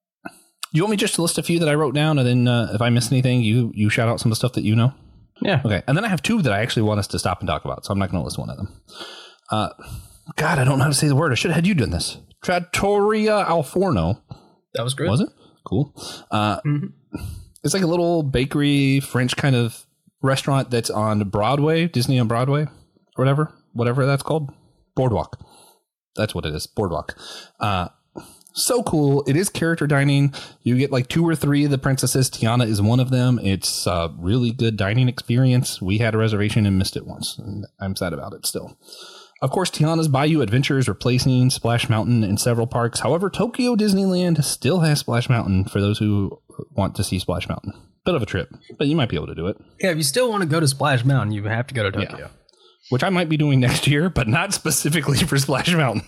S2: you want me just to list a few that I wrote down, and then uh, if I miss anything, you you shout out some of the stuff that you know?
S3: Yeah.
S2: Okay, and then I have two that I actually want us to stop and talk about, so I'm not going to list one of them. Uh, God, I don't know how to say the word. I should have had you done this. Trattoria al Forno.
S3: That was great.
S2: Was it? Cool. Uh,
S3: Mhm.
S2: It's like a little bakery, French kind of restaurant that's on Broadway, Disney on Broadway, or whatever, whatever that's called. Boardwalk. That's what it is. Boardwalk. Uh, so cool. It is character dining. You get like two or three of the princesses. Tiana is one of them. It's a really good dining experience. We had a reservation and missed it once, and I'm sad about it still. Of course, Tiana's Bayou Adventure is replacing Splash Mountain in several parks. However, Tokyo Disneyland still has Splash Mountain for those who want to see Splash Mountain. Bit of a trip, but you might be able to do it.
S3: Yeah, if you still want to go to Splash Mountain, you have to go to Tokyo.
S2: Yeah. Which I might be doing next year, but not specifically for Splash Mountain.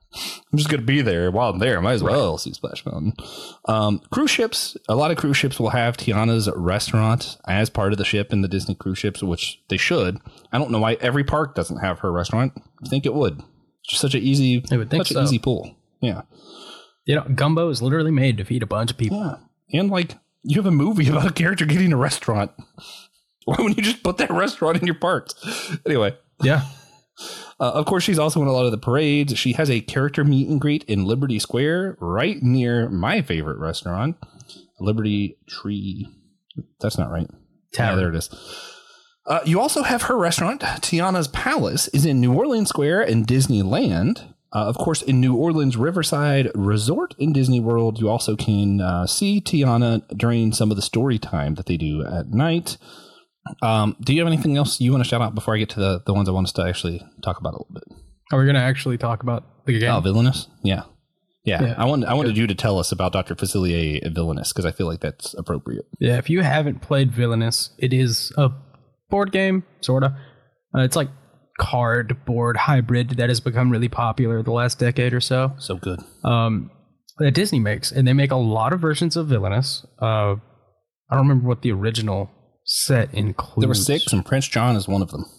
S2: I'm just going to be there while I'm there. Might as well see Splash Mountain. Um, cruise ships. A lot of cruise ships will have Tiana's restaurant as part of the ship in the Disney cruise ships, which they should. I don't know why every park doesn't have her restaurant. I think it would. It's just such an easy,
S3: I would think
S2: such
S3: so.
S2: an easy pull. Yeah.
S3: You know, gumbo is literally made to feed a bunch of people.
S2: Yeah. And like you have a movie about a character getting a restaurant. Why wouldn't you just put that restaurant in your parks? Anyway.
S3: Yeah.
S2: Uh, of course, she's also in a lot of the parades. She has a character meet and greet in Liberty Square, right near my favorite restaurant, Liberty Tree. That's not right.
S3: Tavern.
S2: Yeah, there it is. Uh, you also have her restaurant. Tiana's Palace is in New Orleans Square and Disneyland. Uh, of course, in New Orleans Riverside Resort in Disney World, you also can uh, see Tiana during some of the story time that they do at night. Um, do you have anything else you want to shout out before I get to the, the ones I want us to actually talk about a little bit?
S3: Are we going to actually talk about the game?
S2: Oh, Villainous? Yeah. yeah.
S3: Yeah.
S2: I wanted, I wanted you to tell us about Doctor Facilier at Villainous because I feel like that's appropriate.
S3: Yeah, if you haven't played Villainous, it is a board game, sort of. Uh, it's like cardboard hybrid that has become really popular the last decade or so.
S2: So good.
S3: Um, that Disney makes, and they make a lot of versions of Villainous. Uh, I don't remember what the original set includes.
S2: There were six, and Prince John is one of them.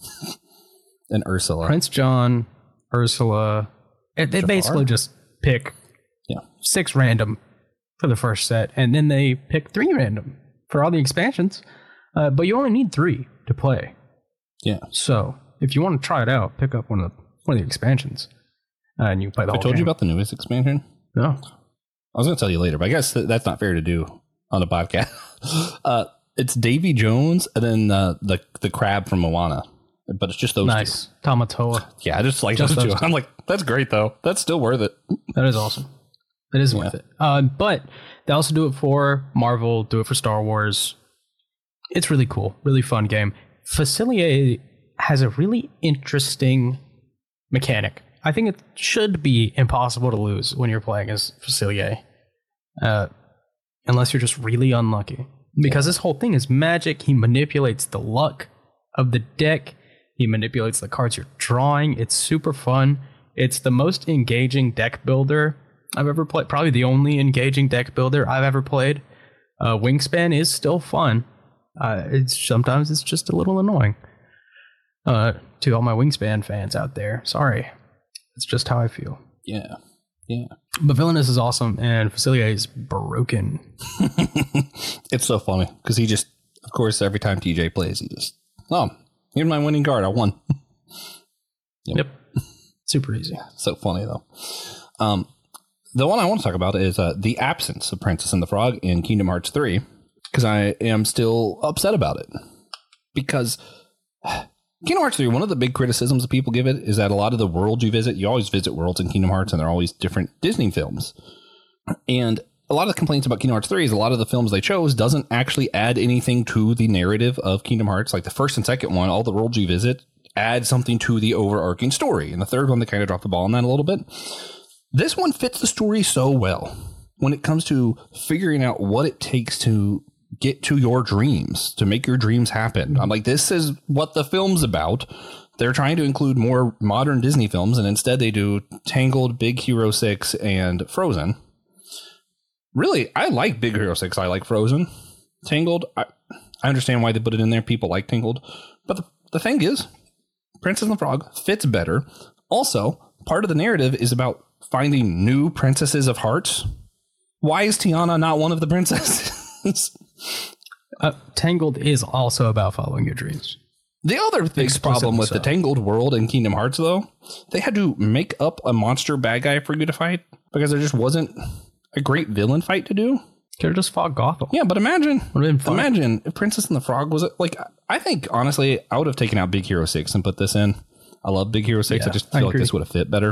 S2: And Ursula.
S3: Prince John, Ursula. And they
S2: Jafar?
S3: basically just pick
S2: Yeah.
S3: six random for the first set, and then they pick three random for all the expansions. Uh, but you only need three to play.
S2: Yeah.
S3: So if you want to try it out, pick up one of the, one of the expansions, uh, and you can play the
S2: I
S3: whole
S2: told
S3: game.
S2: you about the newest expansion?
S3: No.
S2: I was going to tell you later, but I guess th- that's not fair to do on a podcast. uh, it's Davy Jones and then uh, the the crab from Moana. But it's just those
S3: Nice.
S2: two.
S3: Tamatoa.
S2: Yeah, I just like
S3: Just
S2: those two.
S3: those two.
S2: I'm like, that's great, though. That's still worth it.
S3: That is awesome. That is
S2: Yeah.
S3: worth it. Uh, but they also do it for Marvel, do it for Star Wars. It's really cool. Really fun game. Facilier has a really interesting mechanic. I think it should be impossible to lose when you're playing as Facilier. Uh, unless you're just really unlucky. Because this whole thing is magic. He manipulates the luck of the deck. He manipulates the cards you're drawing. It's super fun. It's the most engaging deck builder I've ever played. Probably the only engaging deck builder I've ever played. Uh, Wingspan is still fun. Uh, it's sometimes it's just a little annoying. Uh, to all my Wingspan fans out there, sorry. It's just how I feel.
S2: Yeah. Yeah.
S3: But Villainous is awesome, and Facilier is broken.
S2: It's so funny because he just, of course, every time T J plays, he just, oh, here's my winning card. I won.
S3: Yep. yep. Super easy.
S2: So funny, though. Um, the one I want to talk about is uh, the absence of Princess and the Frog in Kingdom Hearts three, because I am still upset about it. Because Kingdom Hearts three, one of the big criticisms that people give it is that a lot of the worlds you visit, you always visit worlds in Kingdom Hearts, and they're always different Disney films. And a lot of the complaints about Kingdom Hearts three is a lot of the films they chose doesn't actually add anything to the narrative of Kingdom Hearts. Like the first and second one, all the worlds you visit add something to the overarching story. And the third one, they kind of dropped the ball on that a little bit. This one fits the story so well when it comes to figuring out what it takes to get to your dreams, to make your dreams happen. I'm like, this is what the film's about. They're trying to include more modern Disney films, and instead they do Tangled, Big Hero six, and Frozen. Really, I like Big Hero six. I like Frozen. Tangled, I, I understand why they put it in there. People like Tangled. But the, the thing is, Princess and the Frog fits better. Also, part of the narrative is about finding new princesses of hearts. Why is Tiana not one of the princesses?
S3: uh, Tangled is also about following your dreams.
S2: The other big problem with so. the Tangled world in Kingdom Hearts, though, they had to make up a monster bad guy for you to fight because there just wasn't a great villain fight to do.
S3: Could have just fought Gothel.
S2: Yeah, but imagine, imagine if Princess and the Frog was like. I think honestly, I would have taken out Big Hero six and put this in. I love Big Hero six. Yeah, I just feel I like this would have fit better.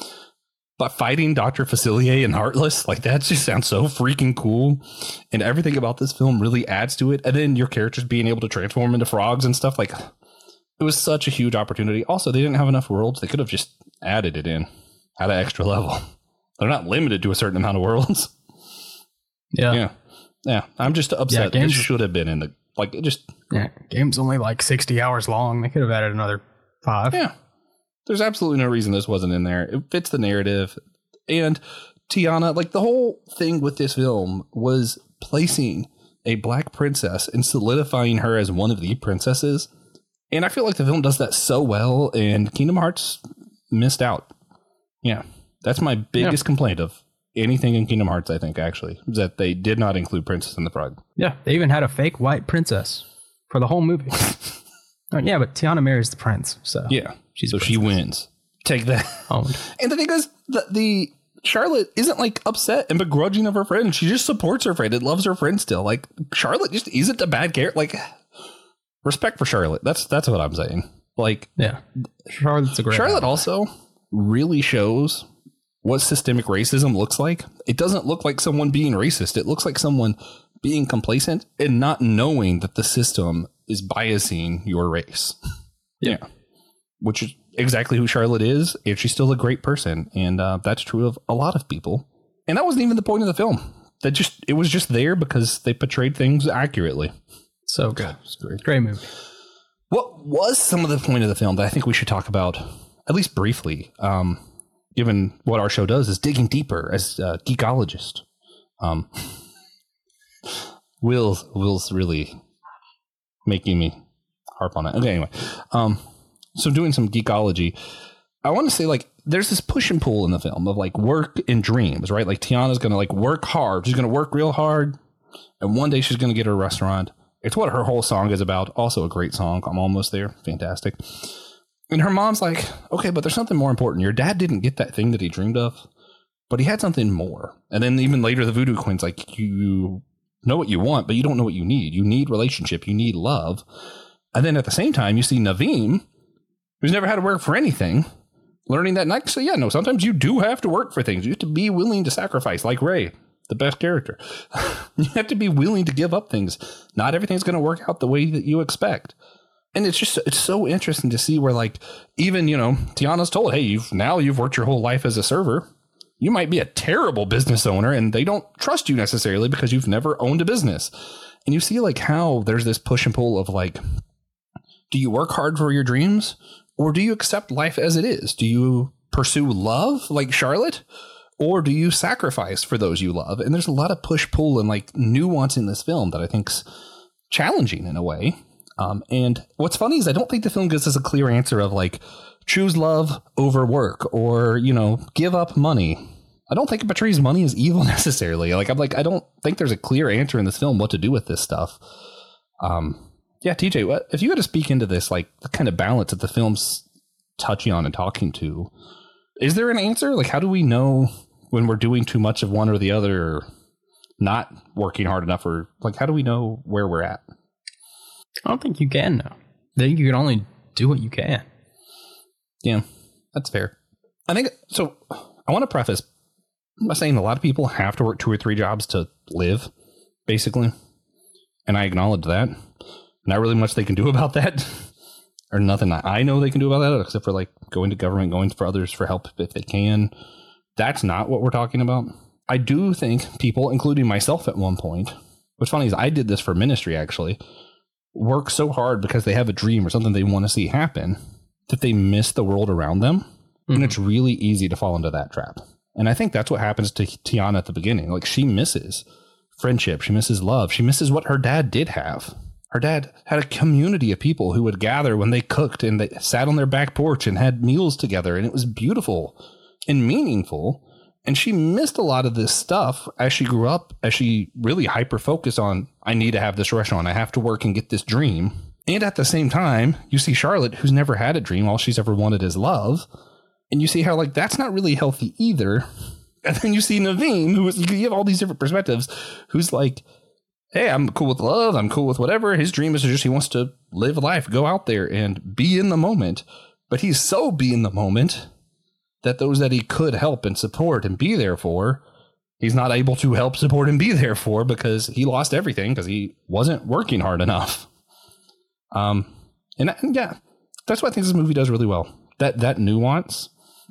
S2: But fighting Doctor Facilier and Heartless, like that just sounds so freaking cool. And everything about this film really adds to it. And then your characters being able to transform into frogs and stuff, like it was such a huge opportunity. Also, they didn't have enough worlds. They could have just added it in at an extra level. They're not limited to a certain amount of worlds.
S3: Yeah.
S2: Yeah. Yeah. I'm just upset. Yeah, games, this should have been in the, like, it just.
S3: Yeah. Game's only like sixty hours long. They could have added another five.
S2: Yeah. There's absolutely no reason this wasn't in there. It fits the narrative. And Tiana, like the whole thing with this film was placing a black princess and solidifying her as one of the princesses. And I feel like the film does that so well, and Kingdom Hearts missed out. Yeah. That's my biggest yeah. complaint of anything in Kingdom Hearts, I think, actually, is that they did not include Princess and the Frog.
S3: Yeah. They even had a fake white princess for the whole movie. Oh, yeah, but Tiana marries the prince, so
S2: yeah, she's so she wins. Take that. Oh. And the thing is, the, the Charlotte isn't like upset and begrudging of her friend. She just supports her friend and loves her friend still. Like Charlotte just isn't a bad character. Like respect for Charlotte. That's that's what I'm saying. Like
S3: yeah, Charlotte's a great.
S2: Charlotte ally. Also really shows what systemic racism looks like. It doesn't look like someone being racist. It looks like someone being complacent and not knowing that the system is biasing your race. Yeah. Which is exactly who Charlotte is. And she's still a great person. And uh, that's true of a lot of people. And that wasn't even the point of the film. That just, it was just there because they portrayed things accurately.
S3: So good. It's great. Great movie.
S2: What was some of the point of the film that I think we should talk about, at least briefly, um, given what our show does, is digging deeper as a geekologist. Um, Will's, Will's really making me harp on it. Okay, anyway. Um, so doing some geekology, I want to say, like, there's this push and pull in the film of, like, work and dreams, right? Like, Tiana's going to, like, work hard. She's going to work real hard, and one day she's going to get her restaurant. It's what her whole song is about. Also a great song. I'm Almost There. Fantastic. And her mom's like, okay, but there's something more important. Your dad didn't get that thing that he dreamed of, but he had something more. And then even later, the Voodoo Queen's like, you know what you want, but you don't know what you need. You need relationship. You need love. And then at the same time, you see Naveem, who's never had to work for anything, learning that night. So yeah, no, sometimes you do have to work for things. You have to be willing to sacrifice, like Ray, the best character. You have to be willing to give up things. Not everything's going to work out the way that you expect. And it's just, it's so interesting to see where, like, even, you know, Tiana's told, hey, you've now you've worked your whole life as a server. You might be a terrible business owner and they don't trust you necessarily because you've never owned a business. And you see, like, how there's this push and pull of, like, Do you work hard for your dreams, or do you accept life as it is? Do you pursue love like Charlotte, or do you sacrifice for those you love? And there's a lot of push-pull and like nuance in this film that I think's challenging in a way. Um, and what's funny is I don't think the film gives us a clear answer of like choose love over work, or, you know, give up money. I don't think it portrays money as evil necessarily. Like I'm like I don't think there's a clear answer in this film what to do with this stuff. Um, yeah, T J, what if you had to speak into this, like the kind of balance that the film's touching on and talking to? Is there an answer? Like, how do we know when we're doing too much of one or the other, or not working hard enough, or like how do we know where we're at?
S3: I don't think you can know. I think you can only do what you can.
S2: Yeah, that's fair. I think so. I want to preface by saying a lot of people have to work two or three jobs to live, basically. And I acknowledge that. Not really much they can do about that. Or nothing I know they can do about that, except for like going to government, going for others for help if they can. That's not what we're talking about. I do think people, including myself at one point, what's funny is I did this for ministry actually, work so hard because they have a dream or something they want to see happen that they miss the world around them. Mm-hmm. And it's really easy to fall into that trap. And I think that's what happens to Tiana at the beginning. Like she misses friendship. She misses love. She misses what her dad did have. Her dad had a community of people who would gather when they cooked and they sat on their back porch and had meals together. And it was beautiful and meaningful. And she missed a lot of this stuff as she grew up, as she really hyper-focused on, I need to have this restaurant. I have to work and get this dream. And at the same time, you see Charlotte, who's never had a dream. All she's ever wanted is love. And you see how, like, that's not really healthy either. And then you see Naveen, who is, you have all these different perspectives, who's like, hey, I'm cool with love. I'm cool with whatever. His dream is just he wants to live life, go out there and be in the moment. But he's so be in the moment that those that he could help and support and be there for, he's not able to help, support, and be there for because he lost everything because he wasn't working hard enough. Um, and, and yeah, that's what I think this movie does really well. That that nuance.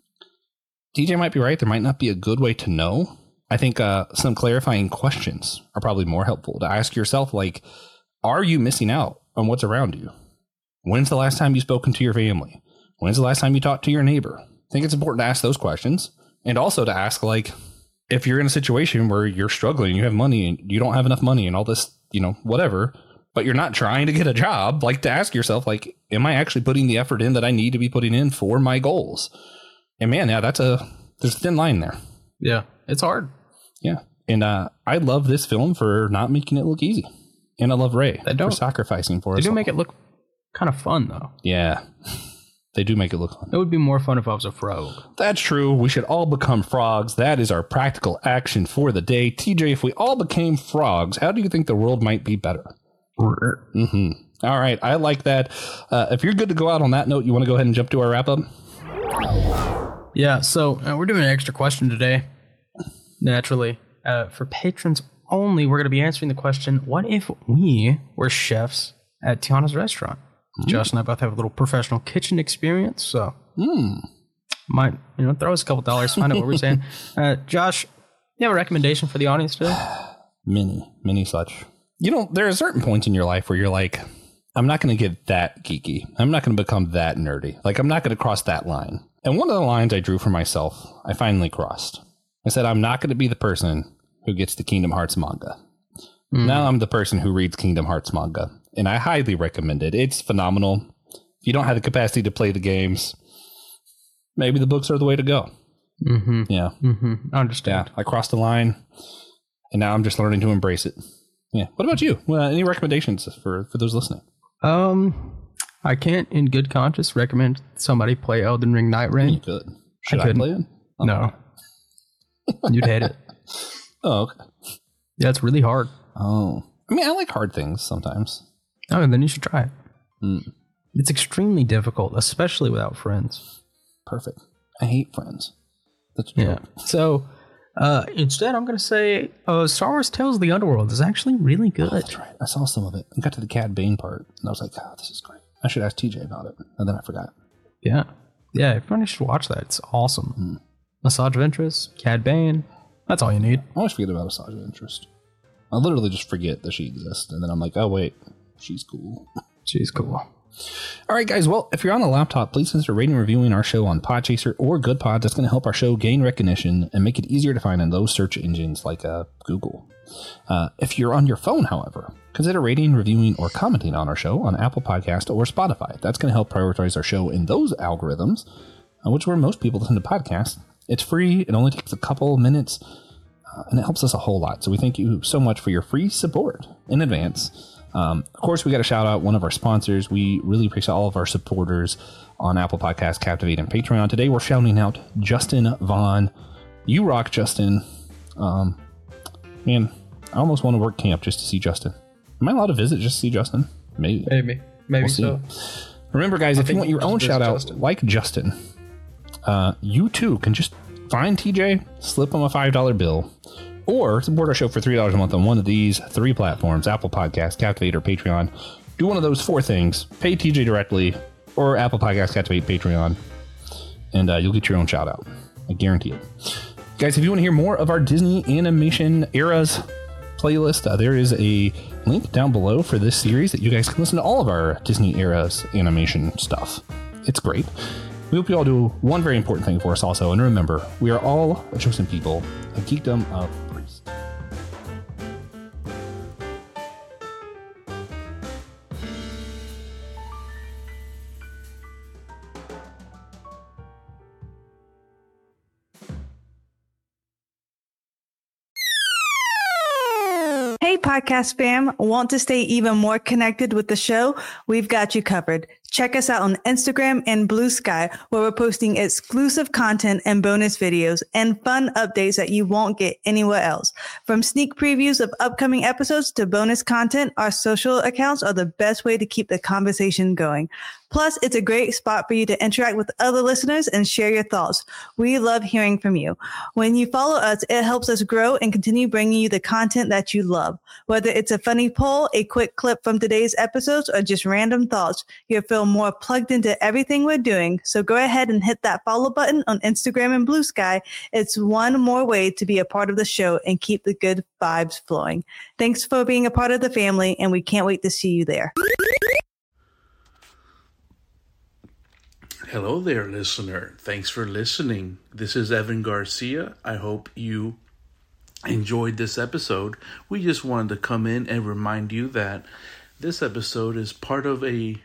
S2: T J might be right. There might not be a good way to know. I think uh, some clarifying questions are probably more helpful to ask yourself, like, are you missing out on what's around you? When's the last time you've spoken to your family? When's the last time you talked to your neighbor? I think it's important to ask those questions, and also to ask, like, if you're in a situation where you're struggling, you have money and you don't have enough money and all this, you know, whatever, but you're not trying to get a job, like to ask yourself, like, am I actually putting the effort in that I need to be putting in for my goals? And man, yeah, that's a, there's a thin line there.
S3: Yeah, it's hard.
S2: Yeah. And uh, I love this film for not making it look easy. And I love Ray
S3: they don't,
S2: for sacrificing for
S3: they
S2: us.
S3: They do
S2: all.
S3: make it look kind of fun, though.
S2: Yeah. They do make it look fun.
S3: It would be more fun if I was a frog.
S2: That's true. We should all become frogs. That is our practical action for the day. T J, if we all became frogs, how do you think the world might be better? Mm-hmm. All right. I like that. Uh, if you're good to go out on that note, you want to go ahead and jump to our wrap up?
S3: Yeah. So uh, we're doing an extra question today. Naturally. Uh, for patrons only, we're going to be answering the question, what if we were chefs at Tiana's restaurant? Mm. Josh and I both have a little professional kitchen experience, so mm. might, you know, throw us a couple dollars, find out what we're saying. Uh, Josh, you have a recommendation for the audience today?
S2: Many, many such. You know, there are certain points in your life where you're like, I'm not going to get that geeky. I'm not going to become that nerdy. Like, I'm not going to cross that line. And one of the lines I drew for myself, I finally crossed. I said, I'm not going to be the person who gets the Kingdom Hearts manga. Mm. Now I'm the person who reads Kingdom Hearts manga. And I highly recommend it. It's phenomenal. If you don't have the capacity to play the games, maybe the books are the way to go.
S3: Mm-hmm.
S2: Yeah.
S3: Mm-hmm. I understand.
S2: Yeah, I crossed the line, and now I'm just learning to embrace it. Yeah. What about you? Well, any recommendations for, for those listening?
S3: Um, I can't, in good conscience, recommend somebody play Elden Ring Night Rain.
S2: You could. Should
S3: I,
S2: I play it?
S3: Oh. No. You'd hate it.
S2: Oh, okay.
S3: Yeah, it's really hard.
S2: Oh. I mean, I like hard things sometimes.
S3: Oh, then you should try it.
S2: Mm.
S3: It's extremely difficult, especially without friends.
S2: Perfect. I hate friends. That's
S3: yeah. So uh, instead, I'm going to say uh, Star Wars Tales of the Underworld is actually really good.
S2: Oh, that's right. I saw some of it. I got to the Cad Bane part, and I was like, oh, this is great. I should ask T J about it. And then I forgot.
S3: Yeah. Yeah, everybody should watch that. It's awesome. Mm. Massage Ventress, Cad Bane. That's all you need.
S2: I always forget about Massage Ventress. I literally just forget that she exists, and then I'm like, oh, wait. She's cool.
S3: She's cool.
S2: All right, guys. Well, if you're on a laptop, please consider rating and reviewing our show on Podchaser or GoodPod. That's going to help our show gain recognition and make it easier to find in those search engines like uh, Google. Uh, if you're on your phone, however, consider rating, reviewing, or commenting on our show on Apple Podcast or Spotify. That's going to help prioritize our show in those algorithms, uh, which is where most people listen to podcasts. It's free. It only takes a couple minutes, uh, and it helps us a whole lot. So we thank you so much for your free support in advance. Um, of course, we got to shout out one of our sponsors. We really appreciate all of our supporters on Apple Podcasts, Captivate, and Patreon. Today, we're shouting out Justin Vaughn. You rock, Justin. Um, man, I almost want to work camp just to see Justin. Am I allowed to visit just to see Justin? Maybe.
S3: Maybe. Maybe we'll so.
S2: Remember, guys, I if you want your own shout out, Justin. like Justin, uh, you too can just find T J, slip him a five dollar bill, or support our show for three dollars a month on one of these three platforms, Apple Podcasts, Captivate, or Patreon. Do one of those four things. Pay T J directly, or Apple Podcasts, Captivate, Patreon, and uh, you'll get your own shout out. I guarantee it. Guys, if you want to hear more of our Disney animation eras playlist, uh, there is a link down below for this series that you guys can listen to all of our Disney eras animation stuff. It's great. We hope you all do one very important thing for us also. And remember, we are all a chosen people, a geekdom of priests.
S5: Hey, podcast fam. Want to stay even more connected with the show? We've got you covered. Check us out on Instagram and Blue Sky, where we're posting exclusive content and bonus videos and fun updates that you won't get anywhere else. From sneak previews of upcoming episodes to bonus content, our social accounts are the best way to keep the conversation going. Plus, it's a great spot for you to interact with other listeners and share your thoughts. We love hearing from you. When you follow us, it helps us grow and continue bringing you the content that you love. Whether it's a funny poll, a quick clip from today's episodes, or just random thoughts, you'll feel more plugged into everything we're doing. So go ahead and hit that follow button on Instagram and Blue Sky. It's one more way to be a part of the show and keep the good vibes flowing. Thanks for being a part of the family, and we can't wait to see you there.
S6: Hello there, listener. Thanks for listening. This is Evan Garcia. I hope you enjoyed this episode. We just wanted to come in and remind you that this episode is part of a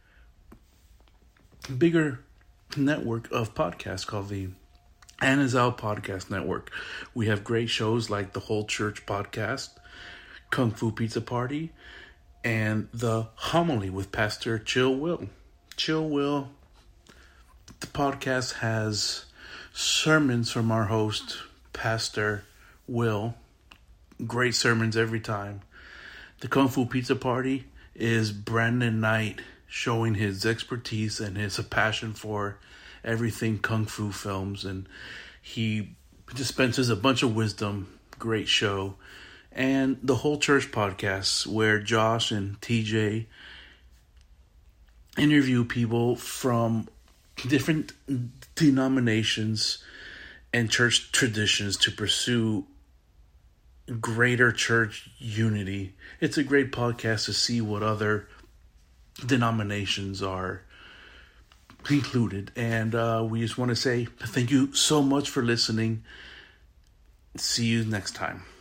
S6: bigger network of podcasts called the Anazao Podcast Network. We have great shows like the Whole Church Podcast, Kung Fu Pizza Party, and the Homily with Pastor Chill Will. Chill Will. The podcast has sermons from our host, Pastor Will. Great sermons every time. The Kung Fu Pizza Party is Brandon Knight showing his expertise and his passion for everything Kung Fu films. And he dispenses a bunch of wisdom. Great show. And the Whole Church Podcast, where Josh and T J interview people from different denominations and church traditions to pursue greater church unity. It's a great podcast to see what other denominations are included. And uh, we just want to say thank you so much for listening. See you next time.